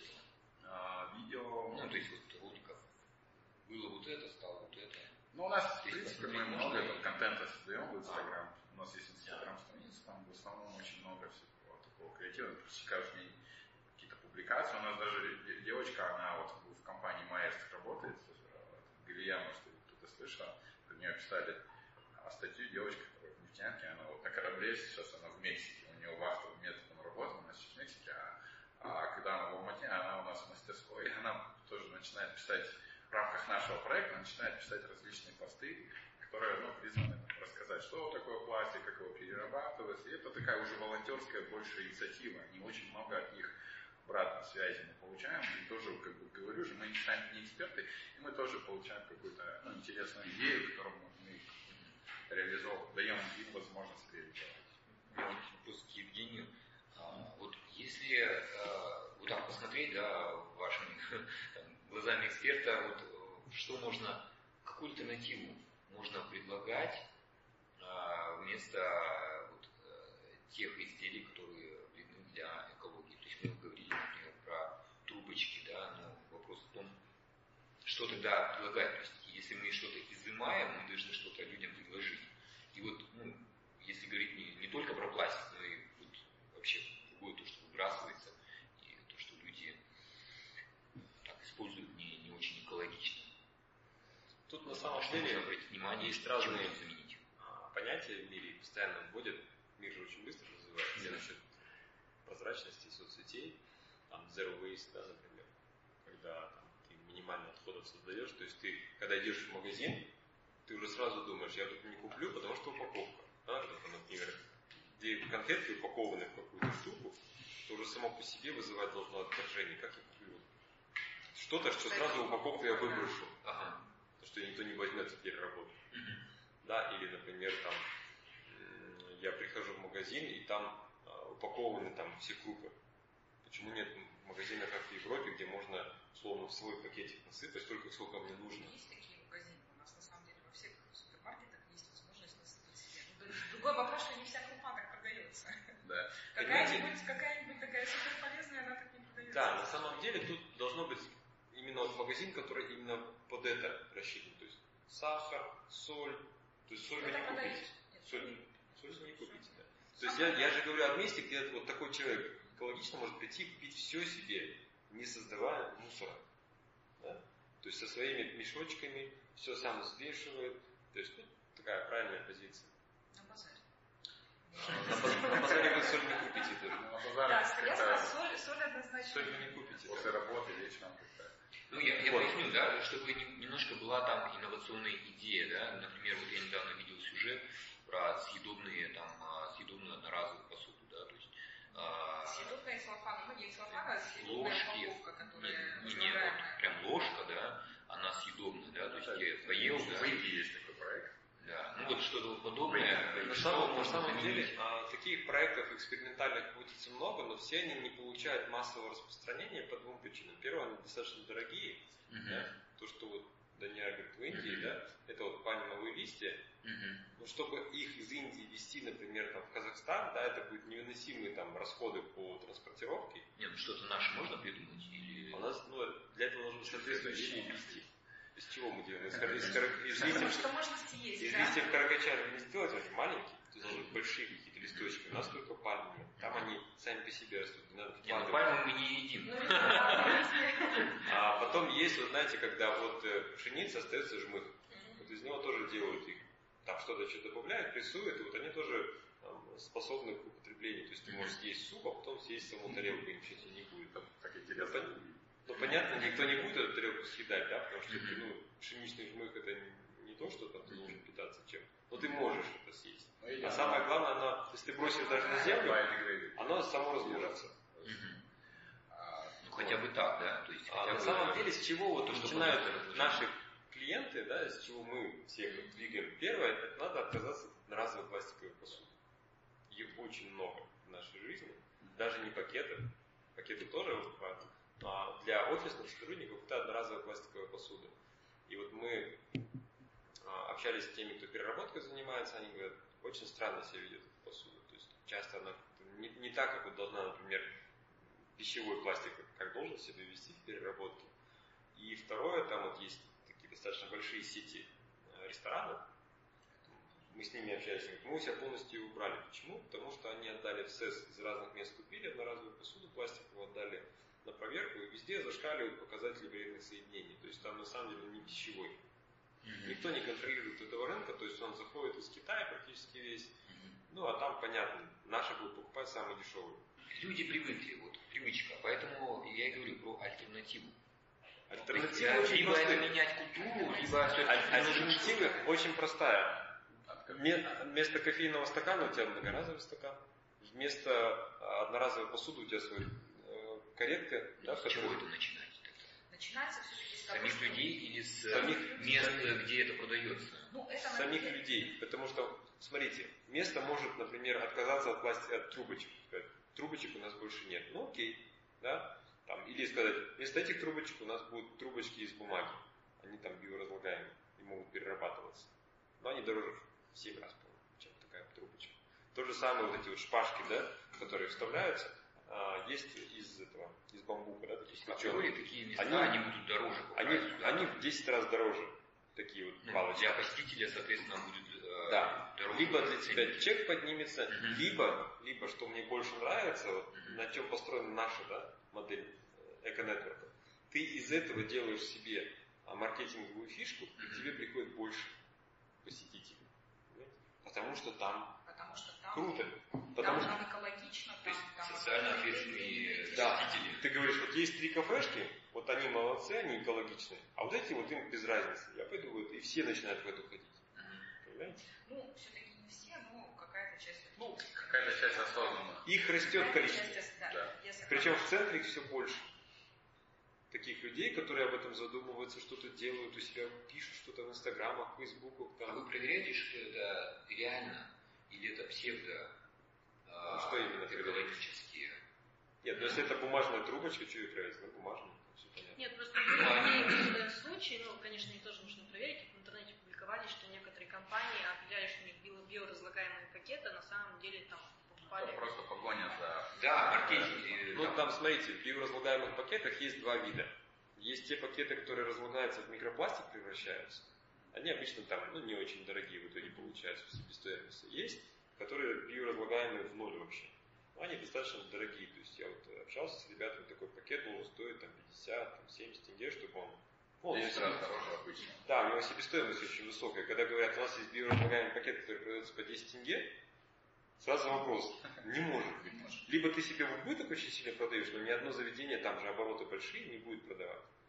[SPEAKER 6] А, видео...
[SPEAKER 2] Ну, то есть вот роликов. Было вот это, стало вот это.
[SPEAKER 6] Ну, у нас, в принципе, мы много там, контента создаем в Инстаграм. У нас есть Инстаграм-страница, там в основном очень много всего такого креатива. Почти каждый день какие-то публикации. У нас даже девочка, она вот в компании Майерс работает, Галия, может, кто-то слышал, про нее писали статью, девочка, которая в нефтянке, она вот на корабле, сейчас она в Мексике, у нее вахтовым методом работа, она сейчас в Мексике, а, а когда она в Алмате, она у нас в мастерской, и она тоже начинает писать, в рамках нашего проекта, начинает писать различные посты, которые, ну, призваны там, рассказать, что такое пластик, как его перерабатывать, и это такая уже волонтерская больше инициатива, не очень много от них обратной связи мы получаем, и тоже, как бы говорю же, мы сами не эксперты, и мы тоже получаем какую-то, ну, интересную идею, которую мы реализовываем, даем им возможность реализовать.
[SPEAKER 2] Вопрос к Евгению. А, вот если а, вот так посмотреть, да, вашими там, глазами эксперта, вот что можно, какую альтернативу можно предлагать а, вместо вот, тех изделий, которые вредны для экологии. То есть мы говорили, например, про трубочки, да, но вопрос в том, что тогда предлагать. То есть если мы что-то изымаем, мы должны что-то людям предложить. И вот, ну, если говорить не, не только про пластик, но и вот, вообще другое, то, что выбрасывается, и то, что люди так используют не, не очень экологично.
[SPEAKER 4] Тут на самом деле
[SPEAKER 2] внимание,
[SPEAKER 4] есть разные
[SPEAKER 2] заменить.
[SPEAKER 4] понятия в мире, постоянно вводят, мир же очень быстро развивается,
[SPEAKER 2] Да.
[SPEAKER 4] насчет прозрачности соцсетей, там zero waste, да, например, когда там, ты минимально отходов создаешь, то есть ты, когда идешь в магазин, ты уже сразу думаешь, я тут не куплю, потому что упаковка. Да? Там, например, где конфетки упакованы в какую-то штуку, то уже само по себе вызывать должно отторжение. Как я куплю? Что-то, что сразу упаковку я выброшу. Ага. Потому что никто не возьмется переработать. Mm-hmm. Да, или, например, там, я прихожу в магазин, и там а, упакованы там все крупы. Почему нет магазина, как в Европе, где можно, условно, в свой пакетик насыпать столько, сколько мне нужно?
[SPEAKER 3] Есть такие магазины. У нас, на самом деле, во всех супермаркетах есть возможность насыпать себе. Другой вопрос, что не вся крупа так продается.
[SPEAKER 6] Да.
[SPEAKER 3] Какая-нибудь, какая-нибудь такая суперполезная, она так не продается.
[SPEAKER 4] Да, на самом деле тут должно быть именно вот магазин, который именно под это рассчитан. То есть сахар, соль. То есть соль вы не купите. Соль, соль вы не купите, да. То есть я, я же говорю о месте, где вот такой человек экологично может прийти и купить все себе, не создавая мусора. Да? То есть со своими мешочками, все сам взвешивает. То есть ну, такая правильная позиция.
[SPEAKER 3] На базаре.
[SPEAKER 4] На базаре вы соль не купите тоже.
[SPEAKER 6] На базаре
[SPEAKER 3] Да, согласна, соль, соль однозначно.
[SPEAKER 4] Соль вы не купите.
[SPEAKER 6] После работы вечером как-то.
[SPEAKER 2] Ну, я, я
[SPEAKER 4] Вот.
[SPEAKER 2] поясню, да, чтобы немножко была там инновационная идея, да, например, вот я недавно видел сюжет про съедобные, там, съедобную одноразовую посуду, да, то есть...
[SPEAKER 3] Съедобная целлофан, ну не целлофан, а съедобная
[SPEAKER 2] ложки,
[SPEAKER 3] упаковка, которая
[SPEAKER 2] не, не, вот прям ложка, да, она съедобная, да, то есть я поел, да.
[SPEAKER 6] В Индии есть такой проект.
[SPEAKER 2] Да, ну вот что-то подобное.
[SPEAKER 4] На
[SPEAKER 2] что
[SPEAKER 4] самом, на
[SPEAKER 2] можно
[SPEAKER 4] самом
[SPEAKER 2] заменить?
[SPEAKER 4] деле а, таких проектов экспериментальных крутится много, но все они не получают массового распространения по двум причинам. Первое, они достаточно дорогие.
[SPEAKER 2] Uh-huh.
[SPEAKER 4] Да? То, что вот Даниэль говорит в Индии,
[SPEAKER 2] Uh-huh.
[SPEAKER 4] да, это вот пальмовые листья.
[SPEAKER 2] Uh-huh.
[SPEAKER 4] Но чтобы их из Индии везти, например, там, в Казахстан, да, это будут невыносимые там расходы по транспортировке.
[SPEAKER 2] Нет, ну что-то наше можно придумать? Или...
[SPEAKER 4] У нас, ну, для этого нужны соответствующие листья. Из чего мы делаем? Из, из, из, из
[SPEAKER 3] Потому
[SPEAKER 4] листьев,
[SPEAKER 3] что можно съесть,
[SPEAKER 4] из
[SPEAKER 3] да?
[SPEAKER 4] листьев карагача не сделать, они же маленькие, то должны быть большие какие-то листочки. У нас только пальмы. Там они сами по себе растут. Не надо
[SPEAKER 2] Нет, ну пальму мы не едим.
[SPEAKER 3] Ну, да.
[SPEAKER 4] А потом есть, вот знаете, когда вот пшеница остается жмых. Вот из него тоже делают их. Там что-то что-то добавляют, прессуют, и вот они тоже там, способны к употреблению. То есть ты можешь съесть суп, а потом съесть саму тарелку, и ничего тебе не будет. Там,
[SPEAKER 6] Как интересно.
[SPEAKER 4] ну, понятно, никто не будет эту тарелку съедать, да, потому что ну, пшеничный жмых это не, не то, что там ты должен питаться чем. Но ты можешь это съесть. А самое главное, оно, если ты бросишь даже на землю, оно само разложится.
[SPEAKER 2] Ну хотя бы так, да? То есть,
[SPEAKER 4] А
[SPEAKER 2] хотя
[SPEAKER 4] на
[SPEAKER 2] бы,
[SPEAKER 4] самом деле, с чего вот
[SPEAKER 2] то, что
[SPEAKER 4] начинают
[SPEAKER 2] просто
[SPEAKER 4] наши клиенты, да, с чего мы всех вот двигаем. Первое, это надо отказаться от одноразовой пластиковой посуды. Ее очень много в нашей жизни. Даже не пакеты. Пакеты тоже покупают. А для офисных сотрудников это одноразовая пластиковая посуда. И вот мы а, общались с теми, кто переработкой занимается, они говорят, очень странно себя ведет эта посуда. То есть часто она не, не так, как вот должна, например, пищевой пластик, как должен себя вести в переработке. И второе, там вот есть такие достаточно большие сети ресторанов. Мы с ними общались, мы у себя полностью убрали. Почему? Потому что они отдали в СЭС, из разных мест купили одноразовую посуду пластиковую, отдали на проверку, и везде зашкаливают показатели вредных соединений. То есть там на самом деле не пищевой. Mm-hmm. Никто не контролирует этого рынка, то есть он заходит из Китая практически весь. Mm-hmm. Ну а там, понятно, наши будут покупать самые дешевые.
[SPEAKER 2] Люди привыкли, вот, привычка. Поэтому я и говорю про альтернативу.
[SPEAKER 4] Альтернатива
[SPEAKER 2] есть,
[SPEAKER 4] очень
[SPEAKER 2] либо
[SPEAKER 4] простая.
[SPEAKER 2] это менять культуру, либо
[SPEAKER 4] альтернатива очень простая. Вместо кофейного стакана у тебя многоразовый стакан. Вместо одноразовой посуды у тебя свой э, каретка.
[SPEAKER 2] Да, с чего это начинать?
[SPEAKER 3] Начинается все-таки с
[SPEAKER 2] того, самих что... людей или с
[SPEAKER 4] самих
[SPEAKER 2] мест,
[SPEAKER 4] самих...
[SPEAKER 2] где это продается?
[SPEAKER 3] Ну, это
[SPEAKER 4] самих на... людей. Потому что, смотрите, место может, например, отказаться от, пласти... от трубочек. Трубочек у нас больше нет. Ну окей. Да? Там, или сказать, вместо этих трубочек у нас будут трубочки из бумаги. Они там биоразлагаемые и могут перерабатываться. Но они дороже в семь раз, по-моему, чем такая трубочка. То же самое вот эти вот шпажки, да, которые вставляются, а, есть из этого, из бамбука, да, такие
[SPEAKER 2] скрученные. Такие места,
[SPEAKER 4] они,
[SPEAKER 2] они будут дороже.
[SPEAKER 4] Они, они в десять раз дороже. Такие вот
[SPEAKER 2] ну,
[SPEAKER 4] палочки.
[SPEAKER 2] Для посетителя, соответственно, будет э,
[SPEAKER 4] да.
[SPEAKER 2] дороже.
[SPEAKER 4] Либо для тебя чек поднимется,
[SPEAKER 2] uh-huh.
[SPEAKER 4] либо, либо, что мне больше нравится, вот,
[SPEAKER 2] uh-huh.
[SPEAKER 4] на чем построена наша, да, модель эко-нетворка. Ты из этого делаешь себе маркетинговую фишку, uh-huh. и тебе приходит больше посетителей. Потому что там,
[SPEAKER 3] потому что там
[SPEAKER 4] круто.
[SPEAKER 3] Там,
[SPEAKER 4] потому
[SPEAKER 3] там
[SPEAKER 4] что
[SPEAKER 3] экологично,
[SPEAKER 2] там,
[SPEAKER 3] там
[SPEAKER 2] социально ответственные
[SPEAKER 4] да.
[SPEAKER 2] посетители.
[SPEAKER 4] Ты говоришь, вот есть три кафешки, вот они молодцы, они экологичные, а вот эти вот им без разницы. Я пойду вот, и все начинают в эту ходить.
[SPEAKER 2] Uh-huh.
[SPEAKER 4] Понимаете?
[SPEAKER 3] Ну, все-таки не все, но какая-то часть.
[SPEAKER 6] Ну, какая-то часть осознанно.
[SPEAKER 4] Их растет
[SPEAKER 3] какая-то
[SPEAKER 4] количество.
[SPEAKER 3] Часть, да.
[SPEAKER 6] Да.
[SPEAKER 4] Причем в центре их все больше. Таких людей, которые об этом задумываются, что-то делают у себя, пишут что-то в инстаграмах, в фейсбуках. Там.
[SPEAKER 2] А вы проверяете, что это реально или это псевдо
[SPEAKER 4] ну, что именно
[SPEAKER 2] экологические?
[SPEAKER 4] Нет, ну если это бумажная трубочка, что ее проверять? Ну, бумажная, все понятно.
[SPEAKER 5] Нет, просто были случаи, ну, конечно, их тоже нужно проверить. В интернете публиковали, что некоторые компании объявляли, что у них биоразлагаемые пакеты, на самом деле там покупали.
[SPEAKER 6] Это просто погоня за...
[SPEAKER 2] Да, маркетинг.
[SPEAKER 4] Ну, там, смотрите, в биоразлагаемых пакетах есть два вида. Есть те пакеты, которые разлагаются в микропластик, превращаются. Они обычно там, ну, не очень дорогие в итоге получаются в себестоимости. Есть, которые биоразлагаемые в ноль вообще. Но они достаточно дорогие. То есть я вот общался с ребятами, такой пакет, он стоит там пятьдесят, семьдесят тенге, чтобы он... Ну, он
[SPEAKER 6] десять раз дороже обычно.
[SPEAKER 4] Да, у него себестоимость очень высокая. Когда говорят, у нас есть биоразлагаемый пакет, который продается по десять тенге, сразу вопрос, не может быть. Либо ты себе в убыток очень сильно продаешь, но ни одно заведение, там же обороты большие, не будет продавать.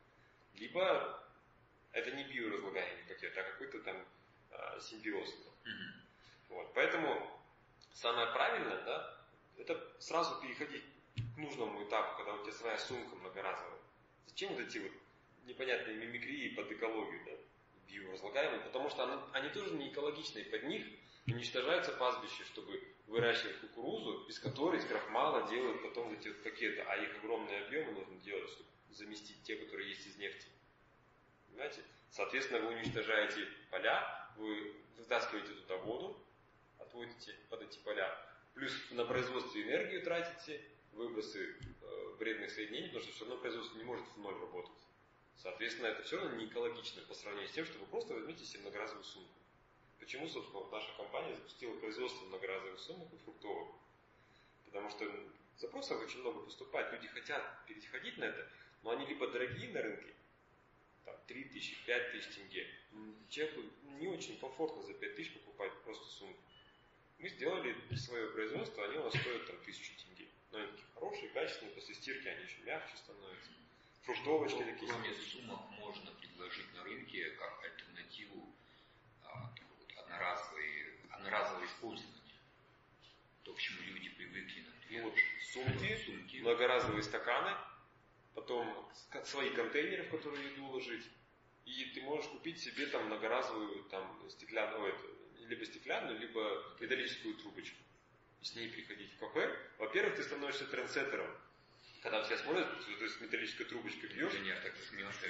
[SPEAKER 4] либо это не биоразлагаемый пакет, а какой-то там а, симбиоз. Mm-hmm. Вот. Поэтому самое правильное, да, это сразу переходить к нужному этапу, когда у тебя своя сумка многоразовая. Зачем вот эти вот непонятные мимикрии под экологию, да, биоразлагаемые? Потому что они, они тоже не экологичные, под них уничтожаются пастбища, чтобы выращивать кукурузу, из которой из крахмала делают потом эти вот пакеты, а их огромные объемы нужно делать, чтобы заместить те, которые есть из нефти. Понимаете? Соответственно, вы уничтожаете поля, вы вытаскиваете туда воду, отводите под эти поля, плюс на производство энергию тратите, выбросы э, вредных соединений, потому что все равно производство не может в ноль работать. Соответственно, это все равно не экологично по сравнению с тем, что вы просто возьмите себе многоразовую сумку. Почему, собственно, вот наша компания запустила производство многоразовых сумок и фруктовых? Потому что запросов очень много поступает, люди хотят переходить на это, но они либо дорогие на рынке, там, три тысячи, пять тысяч тенге. Человеку не очень комфортно за пять тысяч покупать просто сумку. Мы сделали свое производство, они у нас стоят там тысячу тенге. Но они такие хорошие, качественные, после стирки они еще мягче становятся. Фруктовочки такие.
[SPEAKER 2] Кроме сумок можно предложить на рынке как альтернативу а, вот, одноразовое, одноразовое использование. То, к чему люди привыкли, например.
[SPEAKER 4] Ну, вот, сумки,
[SPEAKER 2] сумки,
[SPEAKER 4] многоразовые стаканы, потом свои контейнеры, в которые еду ложить. И ты можешь купить себе там многоразовую там, стеклянную, либо стеклянную, либо металлическую трубочку. И с ней приходить в кафе. Во-первых, ты становишься трендсеттером. Когда все смотрят, что ты с металлической трубочкой пьешь.
[SPEAKER 2] Инженер так засмеялся.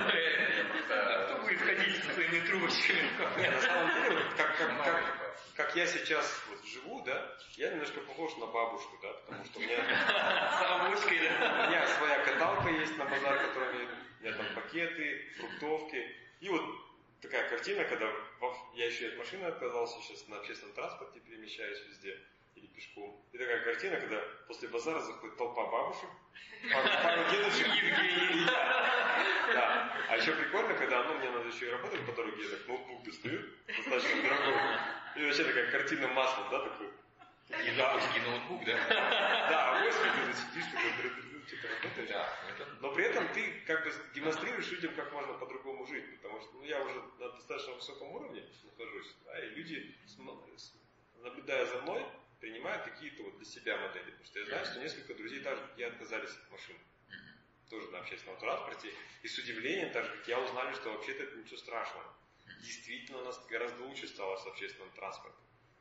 [SPEAKER 2] Кто будет ходить со своими трубочками в кафе?
[SPEAKER 4] На самом деле, как, как, как, как я сейчас вот живу, да, я немножко похож на бабушку, да, потому что у меня,
[SPEAKER 2] Бабушкой, да.
[SPEAKER 4] у меня своя каталка есть на базар, которая у меня там пакеты, фруктовки. И вот такая картина, когда я еще от машины отказался, сейчас на общественном транспорте перемещаюсь везде. Или пешком. И такая картина, когда после базара заходит толпа бабушек, пару, пару дедушек.
[SPEAKER 2] Евгений.
[SPEAKER 4] Да. А еще прикольно, когда, ну, мне надо еще и работать по дороге, я так ноутбук достаю, достаточно дорогой. И вообще такая картина маслом, да, такой.
[SPEAKER 2] Японский ноутбук, да?
[SPEAKER 4] Да, а восемь ты сидишь, такой, что-то работаешь.
[SPEAKER 2] Да, это...
[SPEAKER 4] Но при этом ты как бы демонстрируешь людям, как можно по-другому жить, потому что ну, я уже на достаточно высоком уровне нахожусь, да, и люди, наблюдая за мной, принимают какие-то вот для себя модели. Потому что я знаю, что несколько друзей так же, как я, отказались от машин. Тоже на общественном транспорте. И с удивлением, так же, как я, узнали, что вообще-то это ничего страшного. Действительно, у нас гораздо лучше стало с общественным транспортом.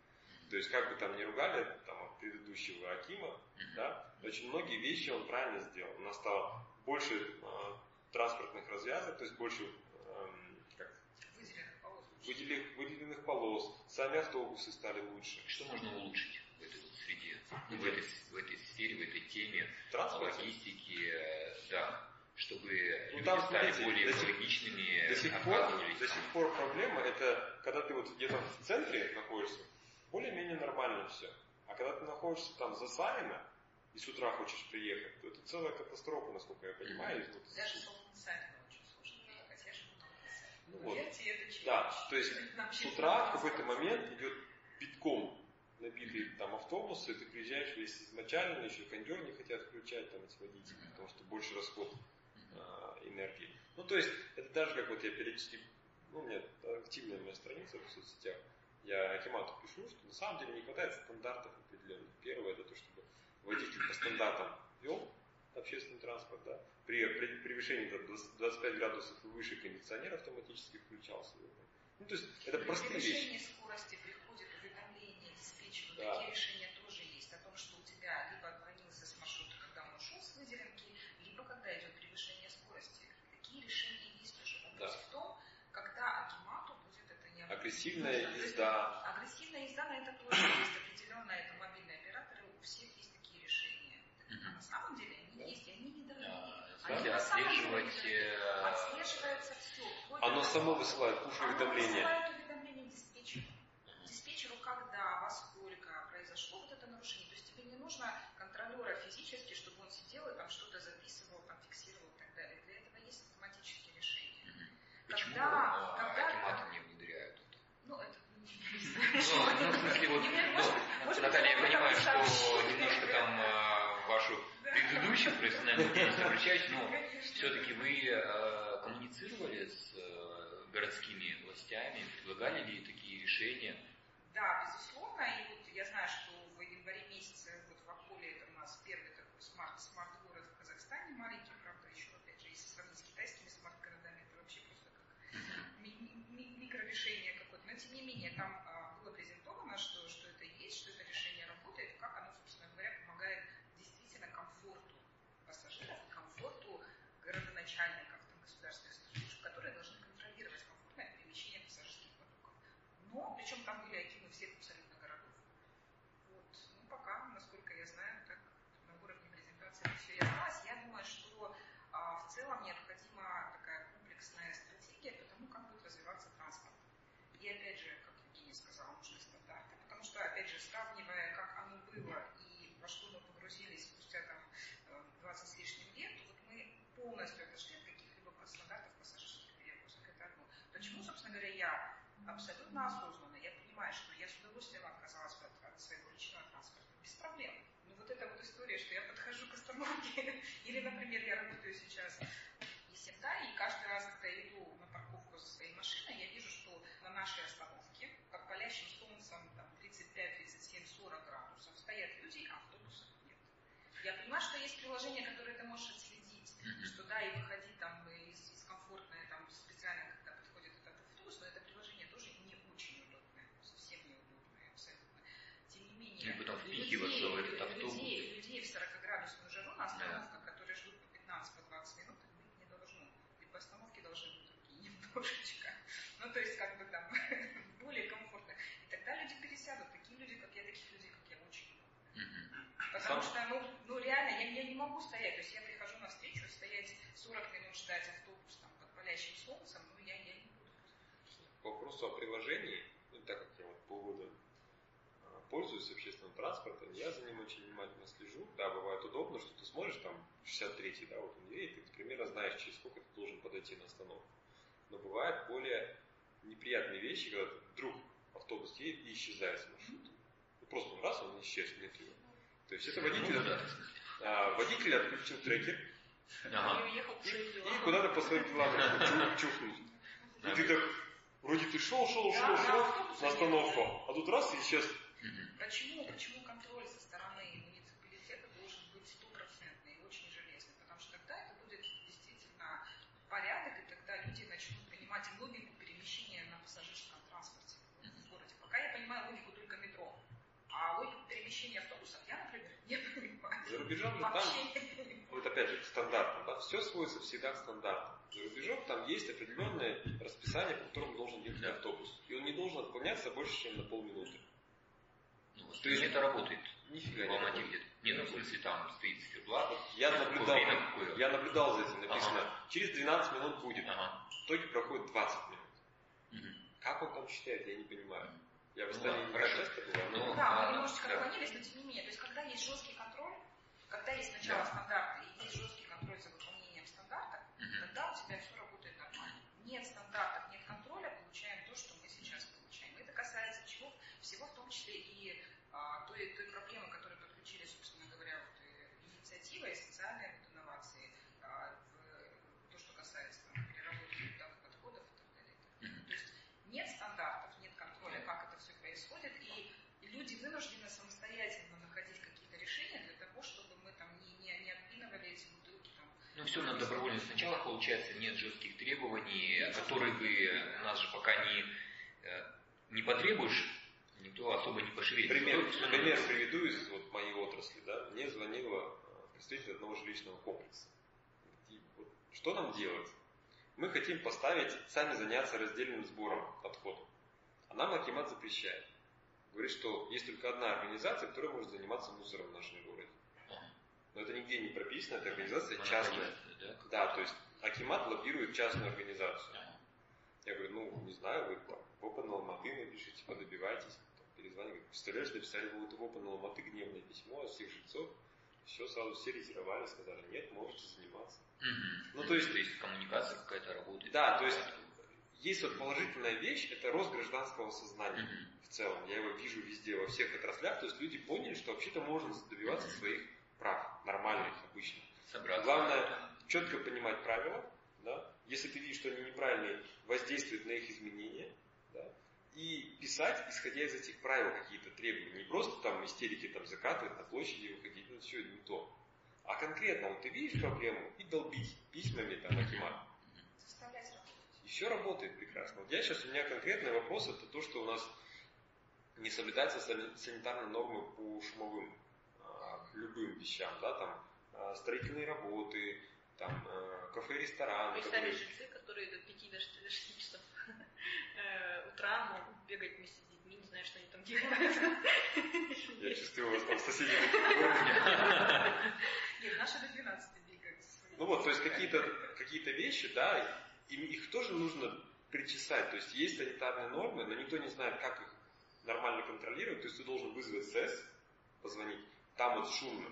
[SPEAKER 4] То есть, как бы там ни ругали там, от предыдущего Акима, да, очень многие вещи он правильно сделал. У нас стало больше э, транспортных развязок, то есть больше э, как,
[SPEAKER 3] выделенных полос.
[SPEAKER 4] Выделенных, выделенных полос. Сами автобусы стали лучше.
[SPEAKER 2] Что можно улучшить в этой вот среде, в этой, в этой сфере, в этой теме логистики, да, чтобы
[SPEAKER 4] ну,
[SPEAKER 2] люди
[SPEAKER 4] там,
[SPEAKER 2] стали
[SPEAKER 4] смотрите,
[SPEAKER 2] более
[SPEAKER 4] до сих,
[SPEAKER 2] экологичными,
[SPEAKER 4] до сих, пор, до сих пор проблема это, когда ты вот где-то в центре находишься, более-менее нормально все. А когда ты находишься там засалено, и с утра хочешь приехать, то это целая катастрофа, насколько я понимаю.
[SPEAKER 3] Mm-hmm. Вот, даже солнцезарно очень сложно приехать, я живу на улице.
[SPEAKER 4] Ну, вот.
[SPEAKER 3] Это
[SPEAKER 4] да, то есть с утра в какой-то момент идет битком набитые там автобусы, ты приезжаешь весь измочаленный, еще кондер не хотят включать там эти водители, mm-hmm. потому что больше расход э, энергии. Ну, то есть, это даже как вот я периодически, ну, у меня активная моя страница в соцсетях, я Акимату пишу, что на самом деле не хватает стандартов определенных. Первое, это то, чтобы водитель по стандартам вел общественный транспорт, да, при, при превышении двадцати пяти градусов и выше кондиционер автоматически включался. Ну, то есть, это
[SPEAKER 3] при
[SPEAKER 4] простые вещи.
[SPEAKER 3] При превышении скорости приходит уведомление диспетчеру,
[SPEAKER 4] да.
[SPEAKER 3] Такие решения тоже есть, о том, что у тебя либо отклонился с маршрута, когда он ушел с выделенки, либо когда идет превышение скорости. Такие решения есть тоже. Вопрос да. в том, когда Акимату будет это необходимо.
[SPEAKER 4] Агрессивная езда.
[SPEAKER 3] Агрессивная езда на это тоже есть определенно, это мобильные операторы, у всех есть такие решения. А на самом деле они да. есть, и они недорогие. Они
[SPEAKER 2] отслеживать...
[SPEAKER 3] Отслеживается все.
[SPEAKER 4] Оно само высылает пуш-уведомления.
[SPEAKER 3] Оно высылает уведомление диспетчеру. Диспетчеру, когда, во сколько произошло вот это нарушение. То есть тебе не нужно контролера физически, чтобы он сидел и там что-то записывал, там фиксировал и так далее. Для этого есть автоматические решения.
[SPEAKER 2] Почему
[SPEAKER 3] когда, когда,
[SPEAKER 2] Акиматы не внедряют это?
[SPEAKER 3] Ну, это
[SPEAKER 2] не знаю. Ну, ну, в смысле, вот, ну, Наталья, я понимаю, что немножко там вашу предыдущую профессиональную деятельность обращаюсь, но все-таки вы коммуницировали с э, городскими властями, предлагали ли такие решения?
[SPEAKER 3] Да, безусловно, и вот я знаю, что в январе месяце вот в Аколе это у нас первый такой смарт, смарт-город в Казахстане, маленький, правда, еще, опять же, если сравнить с китайскими смарт-городами, это вообще просто как ми- ми- микрорешение какое-то, но тем не менее, там а, было презентовано, что, что это есть, что это решение работает, как оно, собственно говоря, помогает действительно комфорту пассажиров, комфорту городоначальников, там, государственных служб, которые должны контролировать комфортное перемещение пассажирских потоков. Но, причем там были акимы всех абсолютно городов. Вот. Ну, пока, насколько я знаю, так на уровне презентации это все и осталось. Я думаю, что а, в целом необходима такая комплексная стратегия по тому, как будет развиваться транспорт. И опять же, как Евгений сказал, нужны стандарты, потому что, опять же, сравнивая, как оно было и во что мы погрузились спустя там двадцать с лишним лет, то вот мы полностью отошли от каких-либо стандартов пассажирских перевозок. Это одно. Почему, собственно говоря, я абсолютно осознанно, я понимаю, что я с удовольствием отказалась бы от, от своего личного транспорта, без проблем. Но вот эта вот история, что я подхожу к остановке, или, например, я работаю сейчас в Ессентаре, и каждый раз, когда я иду на парковку за своей машиной, я вижу, что на нашей остановке, под палящим солнцем там, тридцать пять, тридцать семь, сорок градусов, стоят люди, а автобусов нет. Я понимаю, что есть приложения, которые ты можешь отследить, что да, и выходи там из, из комфортной, там, специально, когда подходит этот автобус, но это приложение тоже не очень удобное, совсем неудобное, абсолютно. Тем не менее,
[SPEAKER 2] и потом впихиваться в этот автобус.
[SPEAKER 3] Людей, людей в сорокаградусную жару на остановках, да, которые ждут по пятнадцать-двадцать минут, быть не должно. Либо остановки должны быть другие немножечко. Ну, то есть, как бы там, более комфортно. И тогда люди пересядут. Такие люди, как я, таких людей, как я, очень много. Потому что, ну, ну реально, я, я не могу стоять. То есть я прихожу на встречу, стоять сорок минут, ждать автобус там, под палящим солнцем, ну, я, я не буду.
[SPEAKER 4] По вопросу о приложении, ну, так как я вот полгода пользуюсь общественным транспортом, я за ним очень внимательно слежу. Да, бывает удобно, что ты смотришь, там, шестьдесят третий, да, вот он едет, и ты примерно знаешь, через сколько ты должен подойти на остановку. Но бывают более неприятные вещи, когда вдруг автобус едет и исчезает с маршрута. Ну, просто он раз, он исчез, нет его. То есть это водитель,
[SPEAKER 2] ну, да.
[SPEAKER 4] а, водитель отключил трекер,
[SPEAKER 2] ага.
[SPEAKER 3] И уехал по своим делам.
[SPEAKER 4] и куда-то по своим делам чухнуть. И ты так, вроде ты шел, шел, шел, шел на остановку, а тут раз и исчез.
[SPEAKER 3] Почему, почему контроль со стороны муниципалитета должен быть стопроцентный и очень железный? Потому что тогда это будет действительно порядок, и тогда люди начнут понимать логику перемещения на пассажирском транспорте в городе. Пока я понимаю логику только метро, а логику перемещения автобусов я, например, не понимаю.
[SPEAKER 4] За рубежом же там, вот опять же, к стандартам, да, все сводится всегда к стандартам. За рубежом там есть определенное расписание, по которому должен ехать автобус. И он не должен отклоняться больше, чем на полминуты.
[SPEAKER 2] Ну, то есть это работает?
[SPEAKER 4] Нифига
[SPEAKER 2] в Алмате где-то? Нет, ну в смысле там стоит циферблат.
[SPEAKER 4] Я наблюдал, я наблюдал за этим, написано, ага. через двенадцать минут будет.
[SPEAKER 2] Ага.
[SPEAKER 4] В итоге проходит двадцать минут.
[SPEAKER 2] Угу.
[SPEAKER 4] Как он там считает, я не понимаю. Я в
[SPEAKER 2] ну,
[SPEAKER 4] Эстонии не так часто бываю.
[SPEAKER 3] Ну,
[SPEAKER 4] но...
[SPEAKER 3] да,
[SPEAKER 2] а,
[SPEAKER 3] мы немножечко
[SPEAKER 2] да.
[SPEAKER 3] отклонились, но тем не менее. То есть, когда есть жесткий контроль, когда есть сначала
[SPEAKER 2] да.
[SPEAKER 3] стандарты и есть жесткий контроль за выполнением стандартов,
[SPEAKER 2] угу.
[SPEAKER 3] тогда у тебя все работает нормально. Нет стандартов, нет контроля, получаем то, что мы сейчас получаем. Это касается чего? Всего, в том числе и а, той, той проблемы, которую подключили, собственно говоря, вот, инициатива и социальные вот, инновации, а, в то, что касается там, переработки данных подходов и так далее.
[SPEAKER 2] Mm-hmm.
[SPEAKER 3] То есть нет стандартов, нет контроля, как это все происходит, и, и люди вынуждены самостоятельно находить какие-то решения для того, чтобы мы там не, не, не отпинывали эти бутылки. Там,
[SPEAKER 2] ну все на добровольных началах, получается, нет жестких требований, которые бы у нас же пока не, не потребуешь. Никто особо не пошевелится.
[SPEAKER 4] Пример, пример приведу из вот, моей отрасли. Да? Мне звонила представитель одного жилищного комплекса. И вот, что нам делать? Мы хотим поставить, сами заняться раздельным сбором отходов. А нам акимат запрещает. Говорит, что есть только одна организация, которая может заниматься мусором в нашем городе. Но это нигде не прописано, это организация частная.
[SPEAKER 2] Да?
[SPEAKER 4] Да, то есть акимат лоббирует частную организацию. Я говорю, ну, не знаю, вы там в Open Алматы напишите, подобивайтесь. Перезвонили, представляешь, написали вот в Open Алматы гневное письмо от всех жильцов, все сразу все ретировали, сказали, нет, можете заниматься.
[SPEAKER 2] Mm-hmm.
[SPEAKER 4] Ну, то есть,
[SPEAKER 2] то есть коммуникация какая-то работает.
[SPEAKER 4] Да, то есть есть вот положительная вещь, это рост гражданского сознания
[SPEAKER 2] mm-hmm.
[SPEAKER 4] в целом. Я его вижу везде, во всех отраслях, то есть люди поняли, что вообще-то можно добиваться mm-hmm. своих прав, нормальных, обычных.
[SPEAKER 2] Собраться.
[SPEAKER 4] Главное, четко понимать правила, да, если ты видишь, что они неправильные, воздействовать на их изменения, да, и писать, исходя из этих правил, какие-то требования. Не просто там истерики там, закатывать, на площади выходить, ну все, не то. А конкретно, вот ты видишь проблему и долбить письмами там Акимат. И все работает прекрасно. Вот я сейчас, у меня конкретный вопрос, это то, что у нас не соблюдаются санитарные нормы по шумовым а, любым вещам, да, там а, строительные работы, там а, кафе, рестораны.
[SPEAKER 5] То есть
[SPEAKER 4] которые...
[SPEAKER 5] сами жильцы, которые до пяти до шести часов утра могут бегать вместе с детьми, не знаю, что они там делают.
[SPEAKER 4] Я чувствую, у вас там соседи на
[SPEAKER 3] Нет, наши до двенадцати бегают.
[SPEAKER 4] Ну вот, то есть какие-то какие-то вещи, да, им их тоже нужно причесать. То есть есть санитарные нормы, но никто не знает, как их нормально контролировать. То есть ты должен вызвать СЭС, позвонить, там вот шумно.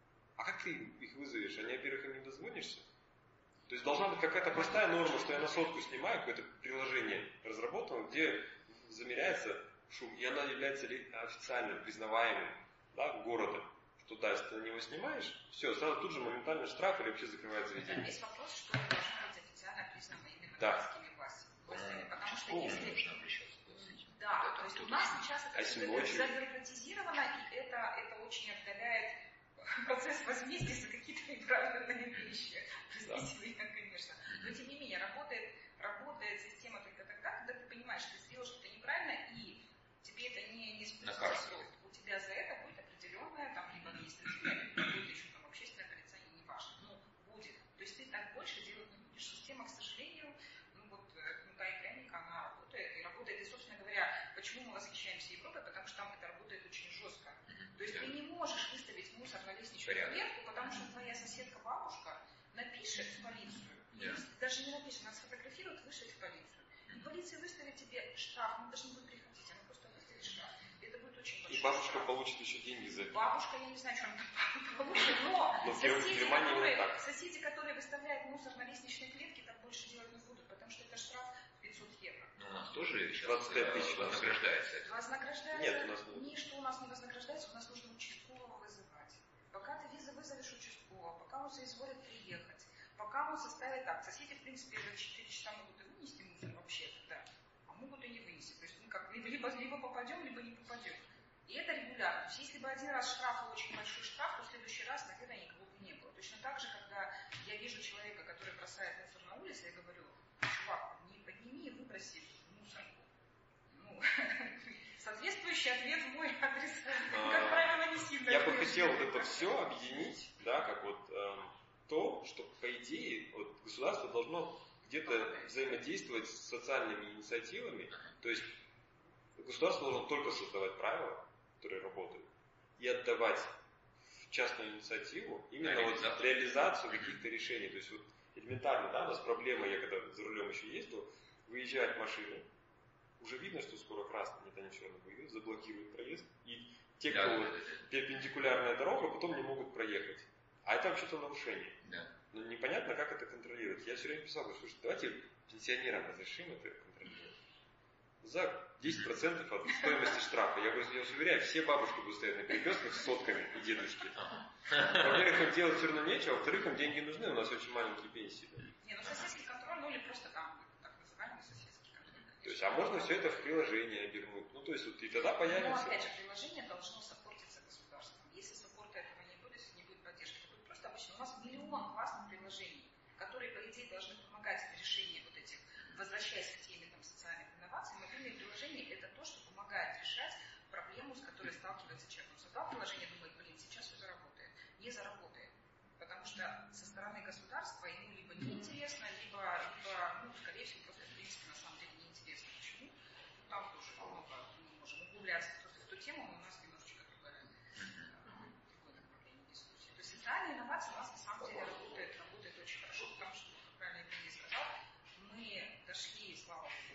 [SPEAKER 4] А как ты их вызовешь? Они, во-первых, им не дозвонишься. То есть должна быть какая-то простая норма, что я на сотку снимаю, какое-то приложение разработано, где замеряется шум, и она является официально признаваемым, да, городом. Что да, если ты на него снимаешь, все, сразу тут же моментально штраф или вообще закрывает заведение.
[SPEAKER 3] Есть вопрос, что должно быть официально признано именно
[SPEAKER 4] да.
[SPEAKER 3] городскими властями. Потому что
[SPEAKER 2] Школа
[SPEAKER 3] если...
[SPEAKER 2] нужно обращаться.
[SPEAKER 3] Да, да, то есть у нас сейчас это
[SPEAKER 4] а
[SPEAKER 3] забюрократизировано, и это, это очень отдаляет процесс возмездия за какие-то неправильные вещи. Простите меня, конечно. Но тем не менее, работает, работает система только тогда, когда ты понимаешь, что ты сделал что-то неправильно, и тебе это не, не спустится срок. У тебя за это будет определенное, там, либо административное, либо будет еще там общественное порицание, не важно. Ну, будет. То есть ты так больше делать не будешь. Система, к сожалению, ну вот, ну, та и пряника, она работает. И работает, и, собственно говоря, почему мы восхищаемся Европой, потому что там это работает очень жестко. То есть ты не можешь выставить мусор на лестничную клетку, потому что твоя соседка-бабушка напишет в полицию. Yeah. Даже не напишет, она сфотографирует, вышлет в полицию. И полиция выставит тебе штраф, мы даже не будем приходить, она просто выставит штраф. И это будет очень большой
[SPEAKER 4] И бабушка
[SPEAKER 3] штраф.
[SPEAKER 4] получит еще деньги за это.
[SPEAKER 3] Бабушка, я не знаю, что она там получит, но, но соседи, которые, соседи, которые выставляют мусор на лестничной клетке, так больше делать не будут, потому что это штраф пятьсот евро.
[SPEAKER 2] Но у нас тоже сейчас
[SPEAKER 4] двадцать пять тысяч
[SPEAKER 2] вознаграждается это.
[SPEAKER 3] Вознаграждается?
[SPEAKER 4] Нет, у нас нет.
[SPEAKER 3] Ничто у нас не вознаграждается, у нас нужно участкового вызывать. Пока ты виза вызовешь участкового, пока он соизволит приехать, пока он составит акт. Соседи, в принципе, за четыре часа могут и вынести мусор вообще-то, да. А могут и не вынести. То есть мы как либо, либо, либо попадем, либо не попадем. И это регулярно. То есть если бы один раз штраф, очень большой штраф, то в следующий раз, наверное, никого бы не было. Точно так же, когда я вижу человека, который бросает мусор на улице, я говорю: чувак, не подними и выброси мусорку. Ну, соответствующий ответ в мой адрес, как правило, не сильно.
[SPEAKER 4] Я бы хотел вот это все объединить, да, как вот эм, то, что, по идее, вот, государство должно где-то взаимодействовать с социальными инициативами. То есть государство должно только создавать правила, которые работают, и отдавать в частную инициативу именно вот реализацию каких-то решений. То есть вот элементарно, да, у нас проблема, я когда за рулем еще ездил, выезжает машина, уже видно, что скоро красный, нет, они черно выйдут, заблокируют проезд, и те, кто да, да, да. перпендикулярная дорога, потом не могут проехать. А это вообще-то нарушение. Да. Но непонятно, как это контролировать. Я все время писал, говорю: слушайте, давайте пенсионерам разрешим это контролировать. За десять процентов от стоимости штрафа. Я, говорю, я вас уверяю, все бабушки будут стоять на перекрестках с сотками и дедушки. Во-первых, им делать все равно нечего, а во-вторых, им деньги нужны, у нас очень маленькие пенсии.
[SPEAKER 3] Не, ну соседский контроль, ну или просто там, так называемый соседский контроль.
[SPEAKER 4] То есть, а можно все это в приложение обернуть. Ну, то есть, вот и тогда появится...
[SPEAKER 3] Но, опять же, приложение должно саппортиться государством. Если саппорта этого не будет, если не будет поддержки, это будет просто обычно. У нас миллион классных приложений, которые, по идее, должны помогать в решении вот этих, возвращаясь к теме там, социальных инноваций. Мобильные приложения – это то, что помогает решать проблему, с которой сталкивается человек. Он создал приложение, думает: блин, сейчас все заработает. Не заработает. Потому что со стороны государства ему либо неинтересно, либо, либо ну, скорее всего, просто в принципе на самом деле неинтересно. Почему? Там тоже много мы можем углубляться просто в ту тему, но у нас немножечко другое, другое направление дискуссии. То есть социальные инновации у нас на самом деле работает, работает очень хорошо, потому что, как правильно Евгений сказал, мы дошли, слава богу,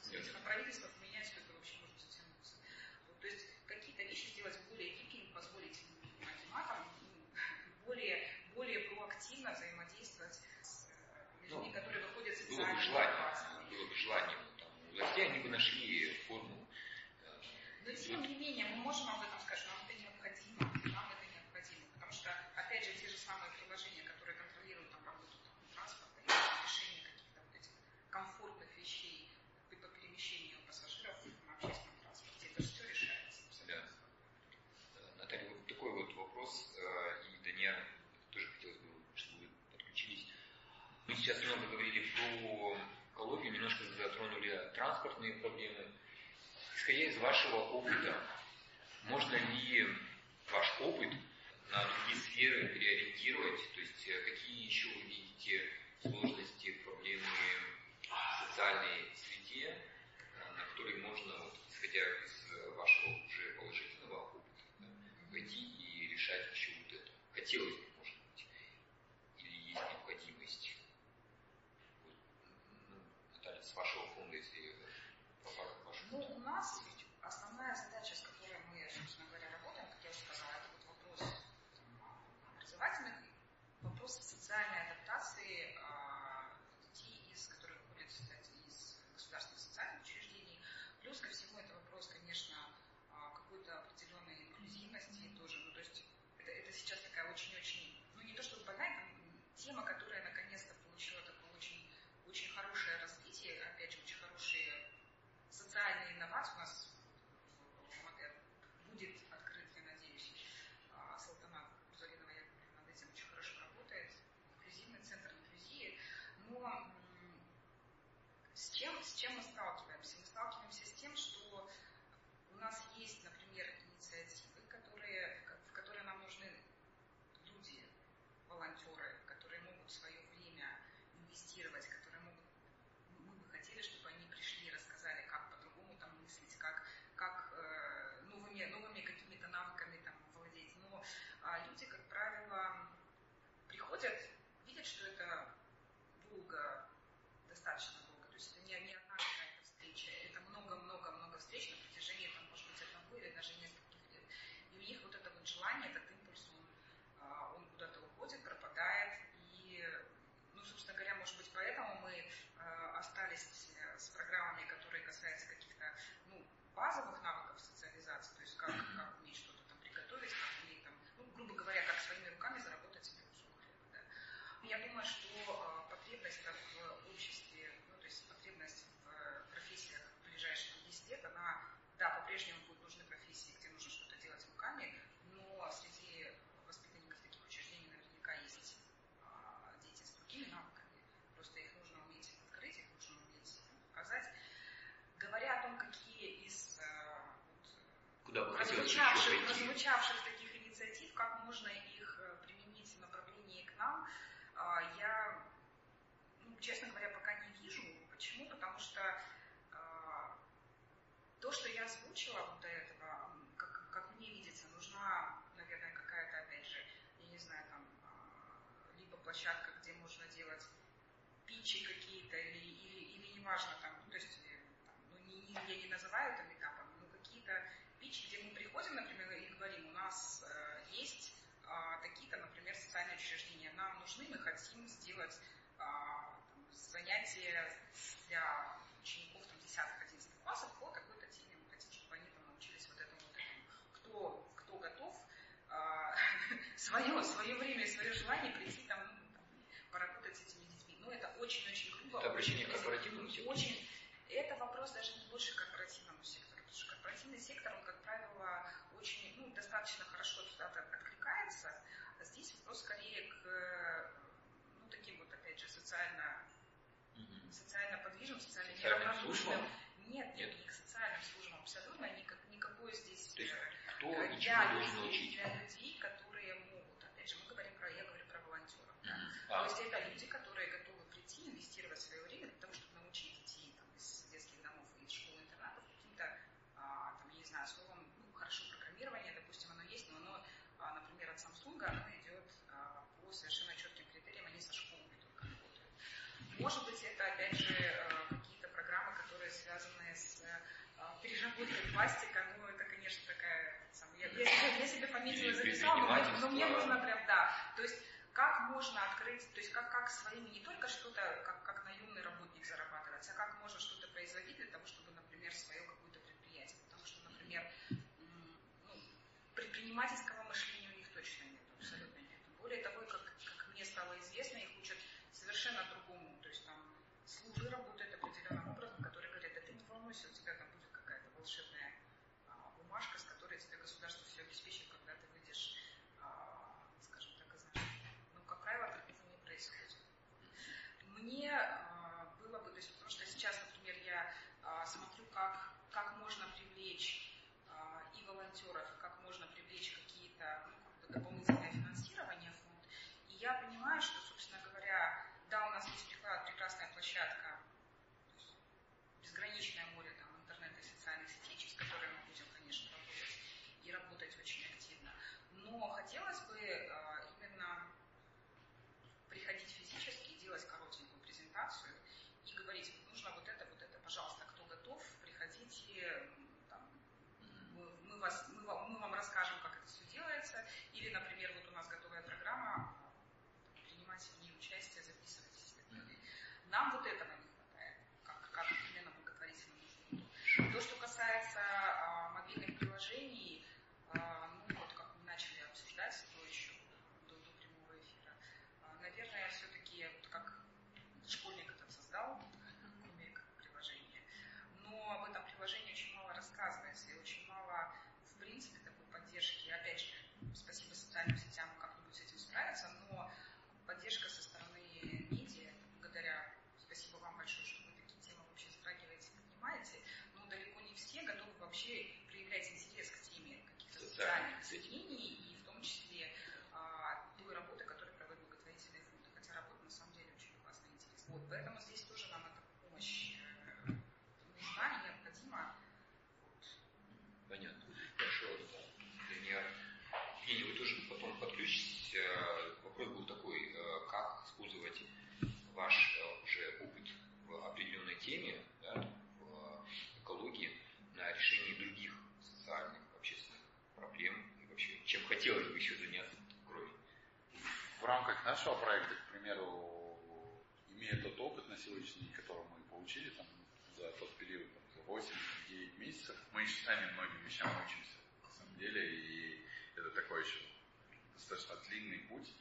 [SPEAKER 3] соответственно, правительство поменять, что это вообще может затянуться. Вот, то есть какие-то вещи сделать более гибкими, позволить математам более, более проактивно взаимодействовать с людьми, ну, которые выходят с социальными ситуациями.
[SPEAKER 2] Было бы желание. Там, у властей они бы нашли форму.
[SPEAKER 3] Но тем не менее, мы можем об этом сказать, что нам это необходимо. Нам это необходимо. Потому что, опять же, те же самые приложения, которые контролируют там, работу там, транспорта, решение каких-то вот этих комфортных вещей по перемещению пассажиров на общественном транспорте, это же все решается.
[SPEAKER 2] Да. Наталья, вот такой вот вопрос, и Даниэль тоже хотелось бы, чтобы вы подключились. Мы сейчас много говорили про экологию, немножко затронули транспортные проблемы. Исходя из вашего опыта, можно ли ваш опыт на другие сферы переориентировать? То есть какие еще вы видите сложности, проблемы в социальной среде, на которые можно, вот, исходя из вашего уже положительного опыта, да, пойти и решать еще вот это? Хотелось бы, может быть, или есть необходимость? Вот, ну, Наталья, с вашего фонда, если вашу...
[SPEAKER 3] Ну, у нас основная задача, с которой мы, собственно говоря, работаем, как я уже сказала, это вот вопрос образовательных, вопрос социальной адаптации э, детей, из которых выходят, кстати, из государственных социальных учреждений. Плюс ко всему это вопрос, конечно, э, какой-то определенной инклюзивности тоже. Ну, то есть это, это сейчас такая очень-очень, ну не то чтобы банальная, тема, которая наконец-то получила такое очень, очень хорошее развитие, опять же, очень хорошие социальные инновации. У нас будет открыт, я надеюсь, Салтанат Мурзалинова Яковлевна над этим очень хорошо работает, инклюзивный центр инклюзии. Но с чем, с чем мы сталкиваемся? Мы сталкиваемся с тем, что у нас есть, например, инициативы, которые, в которые нам нужны люди, волонтеры, которые могут свое время инвестировать, которые могут, мы бы хотели, чтобы они пришли и рассказали, как по-другому там мыслить, как, как э, новыми, новыми какими-то навыками там владеть. Но а, люди, как правило, приходят, видят, что это долго, достаточно долго. То есть это не, не одна какая-то встреча, это много-много-много встреч на протяжении, там, может быть, одного или даже нескольких лет. И у них вот это вот желание, этот импульс, он, он куда-то уходит, пропадает. И, ну, собственно говоря, может быть, поэтому мы э, остались с программами, которые касаются каких-то, ну, базовых навыков социализации, то есть как, как уметь что-то там приготовить, как уметь там, ну, грубо говоря, как своими руками заработать себе кусок хлеба. Да. Я думаю, что э, потребность в обществе, ну, то есть потребность в профессиях в ближайшие десять лет, она, да, по-прежнему будут нужны профессии, где нужно что-то делать руками, но среди воспитанников таких учреждений наверняка есть э, дети с другими навыками, просто их нужно уметь открыть, их нужно уметь показать. Говоря о том, какие из э, вот, прозвучавших, прозвучавших таких инициатив, как можно их применить в направлении к нам, э, я, ну, честно говоря, пока не вижу. Почему? Потому что э, то, что я озвучила вот до этого, как, как мне видится, нужна, наверное, какая-то, опять же, я не знаю, там, э, либо площадка, где можно делать питчи какие-то, или, или, или неважно, там, ну, то есть, там, ну, не, не, я не называю там этапами, но какие-то питчи, где мы приходим, например, и говорим, у нас э, есть э, такие-то, например, социальные учреждения, нам нужны, мы хотим сделать э, там, занятия для учеников там, десятых-одиннадцатых классов по такой-то теме, мы хотим, чтобы они там научились вот этому, вот этому. Кто, кто готов э, свое, свое время и свое желание прийти там, там поработать с этими детьми. Ну, это очень-очень грубо.
[SPEAKER 2] Это обращение к корпоративному сектору?
[SPEAKER 3] Очень. Это вопрос даже не больше к корпоративному сектору, потому что корпоративный сектор, он, как правило, очень, ну, достаточно хорошо туда откликается. А здесь вопрос скорее к, ну, таким вот, опять же, социально, mm-hmm. социально подвижным, социально неравнодушным. Нет, нет, не к социальным службам абсолютно, никак, никакой здесь...
[SPEAKER 2] То есть кто
[SPEAKER 3] для,
[SPEAKER 2] и чему должен научить?
[SPEAKER 3] Для людей, которые могут, опять же, мы говорим про, я говорю про волонтеров.
[SPEAKER 2] Mm-hmm.
[SPEAKER 3] Да?
[SPEAKER 2] А.
[SPEAKER 3] То есть это люди, которые готовы прийти, инвестировать свое время для того, чтобы научить детей там, из детских домов и из школ-интернатов каким-то, а, там, я не знаю, словом, ну, хорошо, программирование, допустим, оно есть, но оно, а, например, от Samsung, оно идет а, по совершенно четким критериям, они со школами только работают. Может быть, это, опять же, а, какие-то программы, которые связаны пластика, ну это, конечно, такая... Сам, я, я, я себе пометила и записала, но, но мне нужно прям, да. То есть как можно открыть, то есть как, как своими, не только что-то, как, как наемный работник зарабатывать, а как можно что-то производить для того, чтобы, например, свое какое-то предприятие. Потому что, например, ну, предпринимательского мышления у них точно нет, абсолютно нет. Более того, как, как мне стало известно, их учат совершенно другому. То есть там службы работают определенным образом, которые говорят, да ты не волнуйся, у тебя там будет какая-то волшебная а, бумажка, с которой тебе государство все обеспечит, когда ты выйдешь, а, скажем так, из нашей. Но, как правило, так это не происходит. Мне а, было бы, то есть, потому что сейчас, например, я а, смотрю, как, как можно привлечь а, и волонтеров, как можно привлечь какие-то ну, как бы дополнительное финансирование в фонд. И я понимаю, что, собственно говоря, да, у нас есть прекрасная площадка, безграничное море там, интернета и социальных сетей, через которые мы будем, конечно, работать и работать очень активно. Но хотелось бы э, именно приходить физически, делать коротенькую презентацию и говорить, вот нужно вот это, вот это, пожалуйста, кто готов, приходите, там, мы, мы, вас, мы, вам, мы вам расскажем, как это все делается. Или, например, вот у нас готовая программа, принимать в ней участие, записывайтесь и так далее. Нам вот этого не хватает, как, как именно благотворительному фонду. То, что касается а, мобильных приложений, а, ну вот как мы начали обсуждать до еще, до, до прямого эфира, а, наверное, все-таки, вот как школьник этот создал, кроме приложения, но об этом приложении очень мало рассказывается и очень мало, в принципе, такой поддержки. Опять же, спасибо социальным сетям, как-нибудь с этим справиться, но поддержка со стороны медиа, благодаря, спасибо вам большое, что вы такие темы вообще затрагиваете, поднимаете, но далеко не все готовы вообще проявлять интерес к теме каких-то социальных изменений и в том числе а, той работы, которую проводят благотворительные фонды, хотя работа на самом деле очень классная и интересная. Вот, поэтому здесь тоже нам эта помощь нужна и необходима. Вот.
[SPEAKER 2] Понятно. Хорошо. Например, Евгений, вы тоже потом подключитесь. Вопрос был такой, как использовать ваш уже опыт в определенной теме, да, в экологии, на решении других социальных, общественных проблем и вообще, чем хотелось бы еще заняться, кроме.
[SPEAKER 6] В рамках нашего проекта, к примеру, имея тот опыт на сегодняшний день, который мы получили там, за тот период, там, за восемь-девять месяцев, мы еще сами многим вещам учимся, на самом деле, и это такой еще достаточно длинный путь,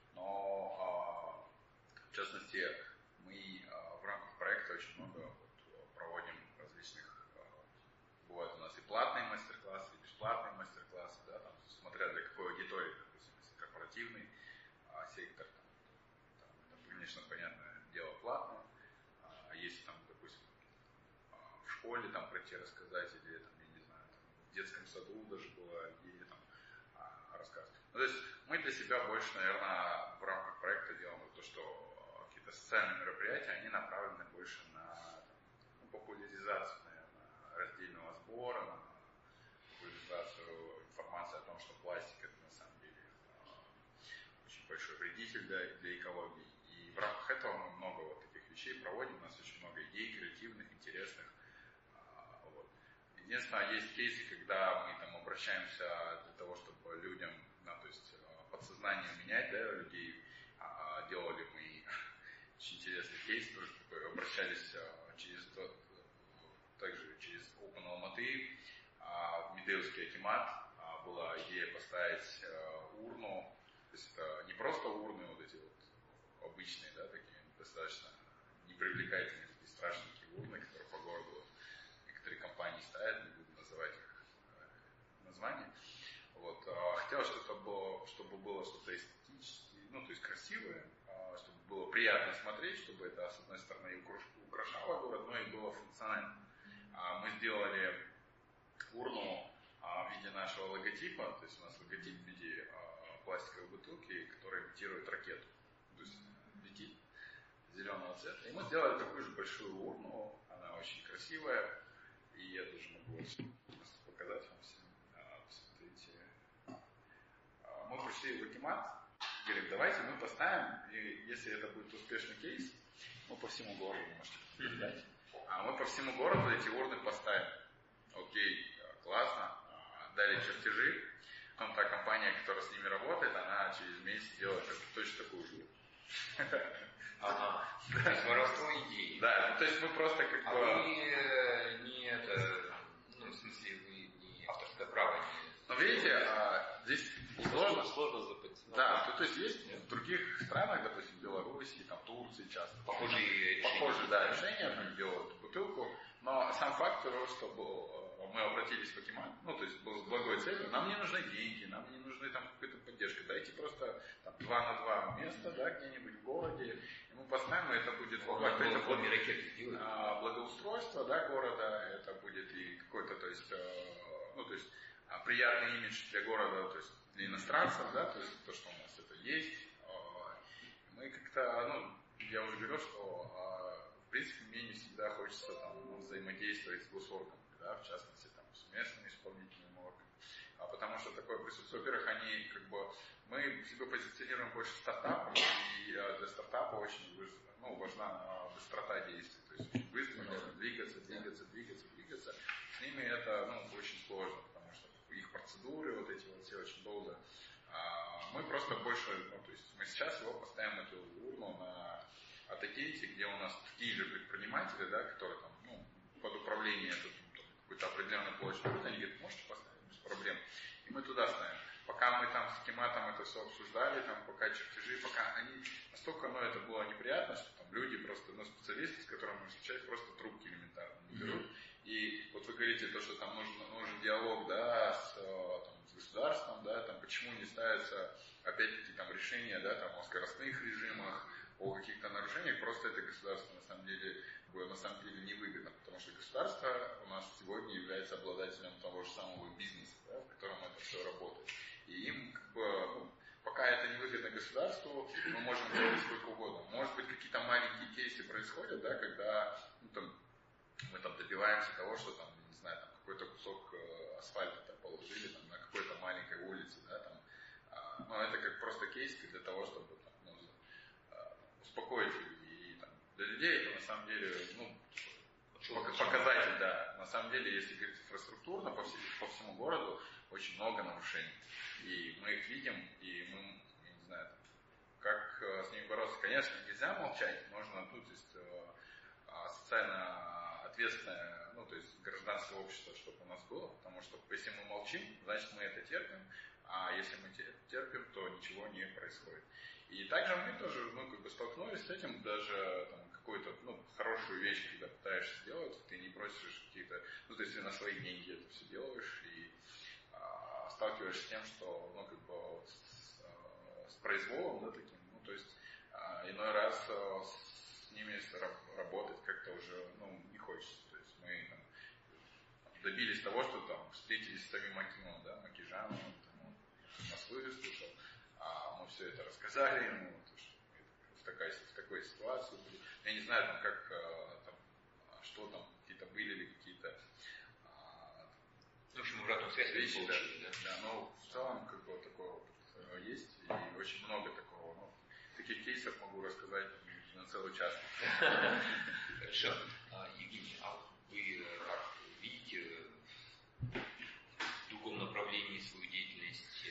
[SPEAKER 6] но в частности мы в рамках проекта очень много вот, проводим различных, бывают у нас и платные мастер-классы, и бесплатные мастер-классы, да, там, смотря для какой аудитории, допустим, если корпоративный а, сектор, там, там, это, конечно, понятное дело, платно, а если там, допустим, в школе там пройти рассказать, или там, я не знаю, там, в детском саду даже было, или там рассказывать. Ну, то есть мы для себя больше, наверное, в рамках проекта делаем то, что какие-то социальные мероприятия, они направлены больше на ну, популяризацию, наверное, раздельного сбора, на популяризацию информации о том, что пластик это на самом деле очень большой вредитель для, для экологии. И в рамках этого мы много вот таких вещей проводим, у нас очень много идей креативных, интересных. Вот. Единственное, есть кейсы, когда мы там обращаемся для того, чтобы людям, ну, то есть подсознание менять, да, людей. А, делали мы очень интересный кейс, тоже такой, обращались а, через также через Open Алматы а, в Медеевский акимат. А, была идея поставить а, урну, то есть это не просто урны вот эти вот обычные, да, такие достаточно непривлекательные, такие страшненькие урны, которые по городу вот, некоторые компании ставят, не буду называть их название. Вот. Хотелось, чтобы было, чтобы было что-то эстетически, ну, то есть красивое, чтобы было приятно смотреть, чтобы это, с одной стороны, и украшало город, но и было функционально. Мы сделали урну в виде нашего логотипа, то есть у нас логотип в виде пластиковой бутылки, которая имитирует ракету, то есть летит зеленого цвета. И мы сделали такую же большую урну, она очень красивая, и я даже могу показать вам всем. Посмотрите. Мы пришли в акимат, говорим, давайте мы поставим, и если это будет успешный кейс, ну, по всему городу можете передать, а мы по всему городу эти урны поставим. Окей, классно, дали чертежи, потом та компания, которая с ними работает, она через месяц делает точно такую же.
[SPEAKER 2] Ага. То есть воровство идей.
[SPEAKER 6] Да, ну, то есть вы просто как бы...
[SPEAKER 2] А вы не это, ну, в смысле, вы не авторское право не...
[SPEAKER 6] Ну, видите, а, здесь сложно.
[SPEAKER 4] Сложно запомнить.
[SPEAKER 6] Да, то, то есть есть в других странах, допустим, Белоруссии, там, Турции часто.
[SPEAKER 2] Похожие
[SPEAKER 6] Похожие,
[SPEAKER 2] решения.
[SPEAKER 6] да, решения, там, делают бутылку, но сам факт того, что был, мы обратились в Акимат, ну, то есть был с благой целью, нам не нужны деньги, нам не нужны там какая-то поддержка, дайте просто там, два на два места, да, где-нибудь в городе, и мы поставим, и это будет
[SPEAKER 2] Ну,
[SPEAKER 6] факт, это
[SPEAKER 2] благо,
[SPEAKER 6] будет
[SPEAKER 2] ракеты делают.
[SPEAKER 6] а, благоустройство, да, города, это будет и какой-то, то есть, э, ну, то есть, а, приятный имидж для города, то есть, для иностранцев, да, то есть, то, что у нас это есть. Мы как-то, ну, я уже говорил, что, в принципе, мне не всегда хочется там, ну, взаимодействовать с госорганами, да, в частности, там, с местными исполнительными органами. А потому что такое присутствие, во-первых, они, как бы, мы себя позиционируем больше стартапом, и для стартапа очень, ну, важна быстрота действий, то есть очень быстро нужно двигаться, двигаться, двигаться, двигаться. С ними это, ну, очень сложно, потому что их процедуры, вот эти вот все очень долго. А мы просто больше, ну, то есть мы сейчас его поставим эту урну на Атакейте, где у нас такие же предприниматели, да, которые там, ну, под управлением какой-то определенной площади, они говорят, можете поставить без проблем. И мы туда ставим. Пока мы там с Акиматом это все обсуждали, там, пока чертежи, пока они настолько, ну, это было неприятно, что там люди просто, ну, специалисты, с которыми мы встречались, просто трубки элементарно не берут. Mm-hmm. И вот вы говорите то, что там нужен, нужен диалог, да, с, там, с государством, да, там, почему не ставятся, опять-таки, там, решения, да, там, о скоростных режимах, о каких-то нарушениях, просто это государство, на самом деле, на самом деле невыгодно, потому что государство у нас сегодня является обладателем того же самого бизнеса, да, в котором это все работает. И им, как бы, ну, пока это невыгодно государству, мы можем делать сколько угодно. Может быть, какие-то маленькие кейсы происходят, да, когда, ну, там, мы там добиваемся того, что там, не знаю, там какой-то кусок асфальта там, положили там, на какой-то маленькой улице, да, там, а, но это как просто кейс для того, чтобы там, ну, успокоить людей. И там, для людей это на самом деле, ну, показатель, да. На самом деле, если говорить инфраструктурно, по, всей, по всему городу очень много нарушений. И мы их видим, и мы, я не знаю, как с ними бороться. Конечно, нельзя молчать, нужно, ну, то есть, социально ответственное, ну, то есть гражданское общество, чтобы у нас было, потому что если мы молчим, значит мы это терпим, а если мы терпим, то ничего не происходит. И также мы тоже, ну, как бы столкнулись с этим, даже там, какую-то, ну, хорошую вещь, когда пытаешься сделать, ты не просишь какие-то, ну, то есть ты на свои деньги это все делаешь, и а, сталкиваешься с тем, что, ну, как бы вот, с, с произволом, да, таким, ну, то есть а, иной раз а, с ними работать как-то уже, ну, не хочется. То есть мы там, добились того, что там встретились с самим Макино, да, Макижаном, он нас выслушал, а мы все это рассказали ему, то, что в такой, в такой ситуации были. Я не знаю, там, как, там, что там, какие-то были ли какие-то
[SPEAKER 2] ну, в общем, обратную связь
[SPEAKER 6] вещи, да,
[SPEAKER 2] да.
[SPEAKER 6] да, но в целом, как бы, такой опыт есть, и очень много такого, ну, таких кейсов могу рассказать на целый час.
[SPEAKER 2] Хорошо. Евгений, а вы как видите в другом направлении свою деятельность?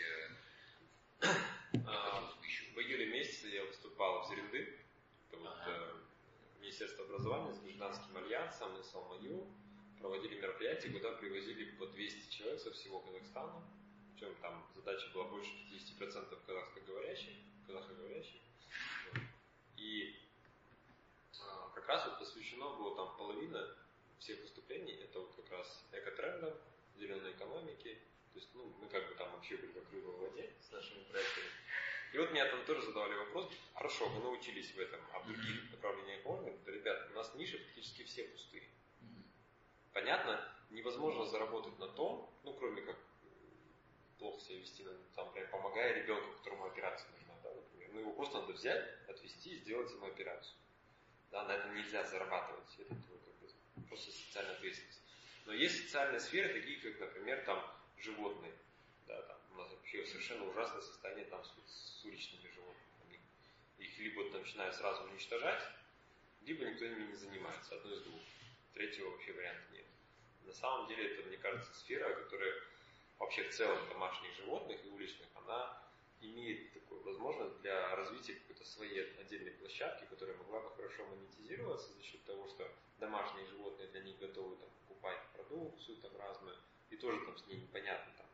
[SPEAKER 4] В июле месяце я выступал в Зеренды. Это вот ага. Министерство образования с Гражданским альянсом и СалМАЮ проводили мероприятия, куда привозили по двести человек со всего Казахстана. Причем там задача была больше пятьдесят процентов казахскоговорящих. казахоговорящих. И а, как раз вот посвящено было там половина всех выступлений, это вот как раз экотрендам, зеленой экономике. То есть, ну, мы как бы там вообще были как рыба в воде с нашими проектами. И вот меня там тоже задавали вопрос, хорошо, вы научились в этом, а в других направлениях можно? Да, ребята, у нас ниши практически все пустые. Понятно, невозможно заработать на том, ну, кроме как плохо себя вести, там, например, помогая ребенку, которому операция нужна, да, например. Ну, его просто надо взять, отвезти и сделать ему операцию. Да, на этом нельзя зарабатывать, это как бы, просто социальная ответственность. Но есть социальные сферы, такие как, например, там, животные. Да, там, у нас вообще совершенно ужасное состояние там, с, с уличными животными. Их либо начинают сразу уничтожать, либо никто ими не занимается, одно из двух. Третьего вообще варианта нет. На самом деле это, мне кажется, сфера, которая вообще в целом домашних животных и уличных, она имеет такую возможность для развития какой-то своей отдельной площадки, которая могла бы хорошо монетизироваться за счет того, что домашние животные для них готовы там, покупать продукцию там, разную, и тоже там с ней непонятно там,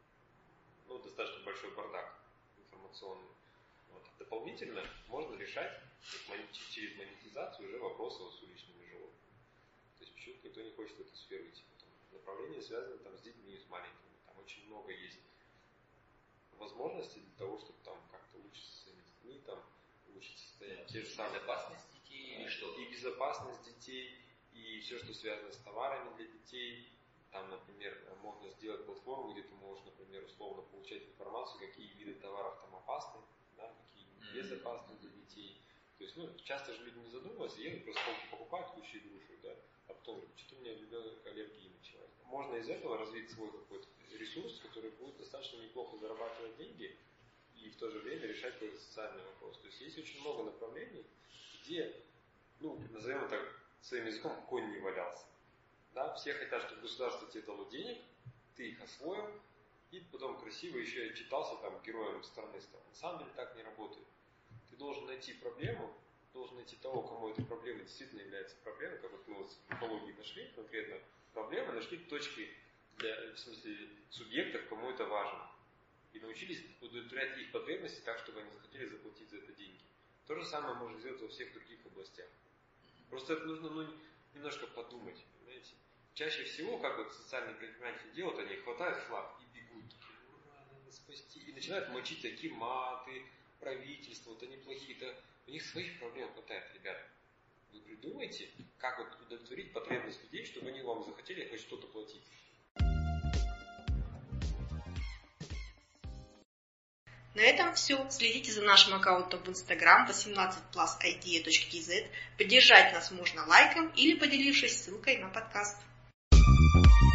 [SPEAKER 4] ну, достаточно большой бардак информационный. Вот. Дополнительно можно решать через монетизацию уже вопросы с уличными животными. То есть почему-то никто не хочет в эту сферу идти. Направления связаны там, с детьми, с маленькими. Там очень много есть возможностей для того, чтобы там как-то учиться со своими детьми, там, учиться стоять. Те же самые
[SPEAKER 2] безопасность детей или что?
[SPEAKER 4] И безопасность детей, и все, что связано с товарами для детей. Там, например, можно сделать платформу, где ты можешь, например, условно получать информацию, какие виды товаров там опасны, да, какие безопасны для детей. То есть, ну, часто же люди не задумываются, едут, просто покупают кучу игрушек, да, а потом, что-то у меня ребенок аллергии началась. Можно из этого развить свой какой-то ресурс, который будет достаточно неплохо зарабатывать деньги и в то же время решать какой-то социальный вопрос. То есть есть очень много направлений, где, ну, назовем это своим языком, конь не валялся. Да? Все хотят, чтобы государство тебе дало денег, ты их освоил, и потом красиво еще отчитался там героем страны стал. На самом деле так не работает. Ты должен найти проблему, должен найти того, кому эта проблема действительно является проблемой, как вот мы вот в экологии нашли конкретно проблемы, нашли точки для, в смысле, субъектов, кому это важно. И научились удовлетворять их потребности так, чтобы они захотели заплатить за это деньги. То же самое можно сделать во всех других областях. Просто это нужно ну, немножко подумать. Понимаете? Чаще всего, как вот социальные предприниматели делают, они хватают флаг и бегут. Ура, надо спасти. И начинают мочить такие маты, правительство, вот они плохие-то. У них своих проблем хватает, ребята. Вы придумайте, как вот удовлетворить потребность людей, чтобы они вам захотели хоть что-то платить.
[SPEAKER 5] На этом все. Следите за нашим аккаунтом в Instagram восемнадцать плюс айдиа точка кей зет. Поддержать нас можно лайком или поделившись ссылкой на подкаст.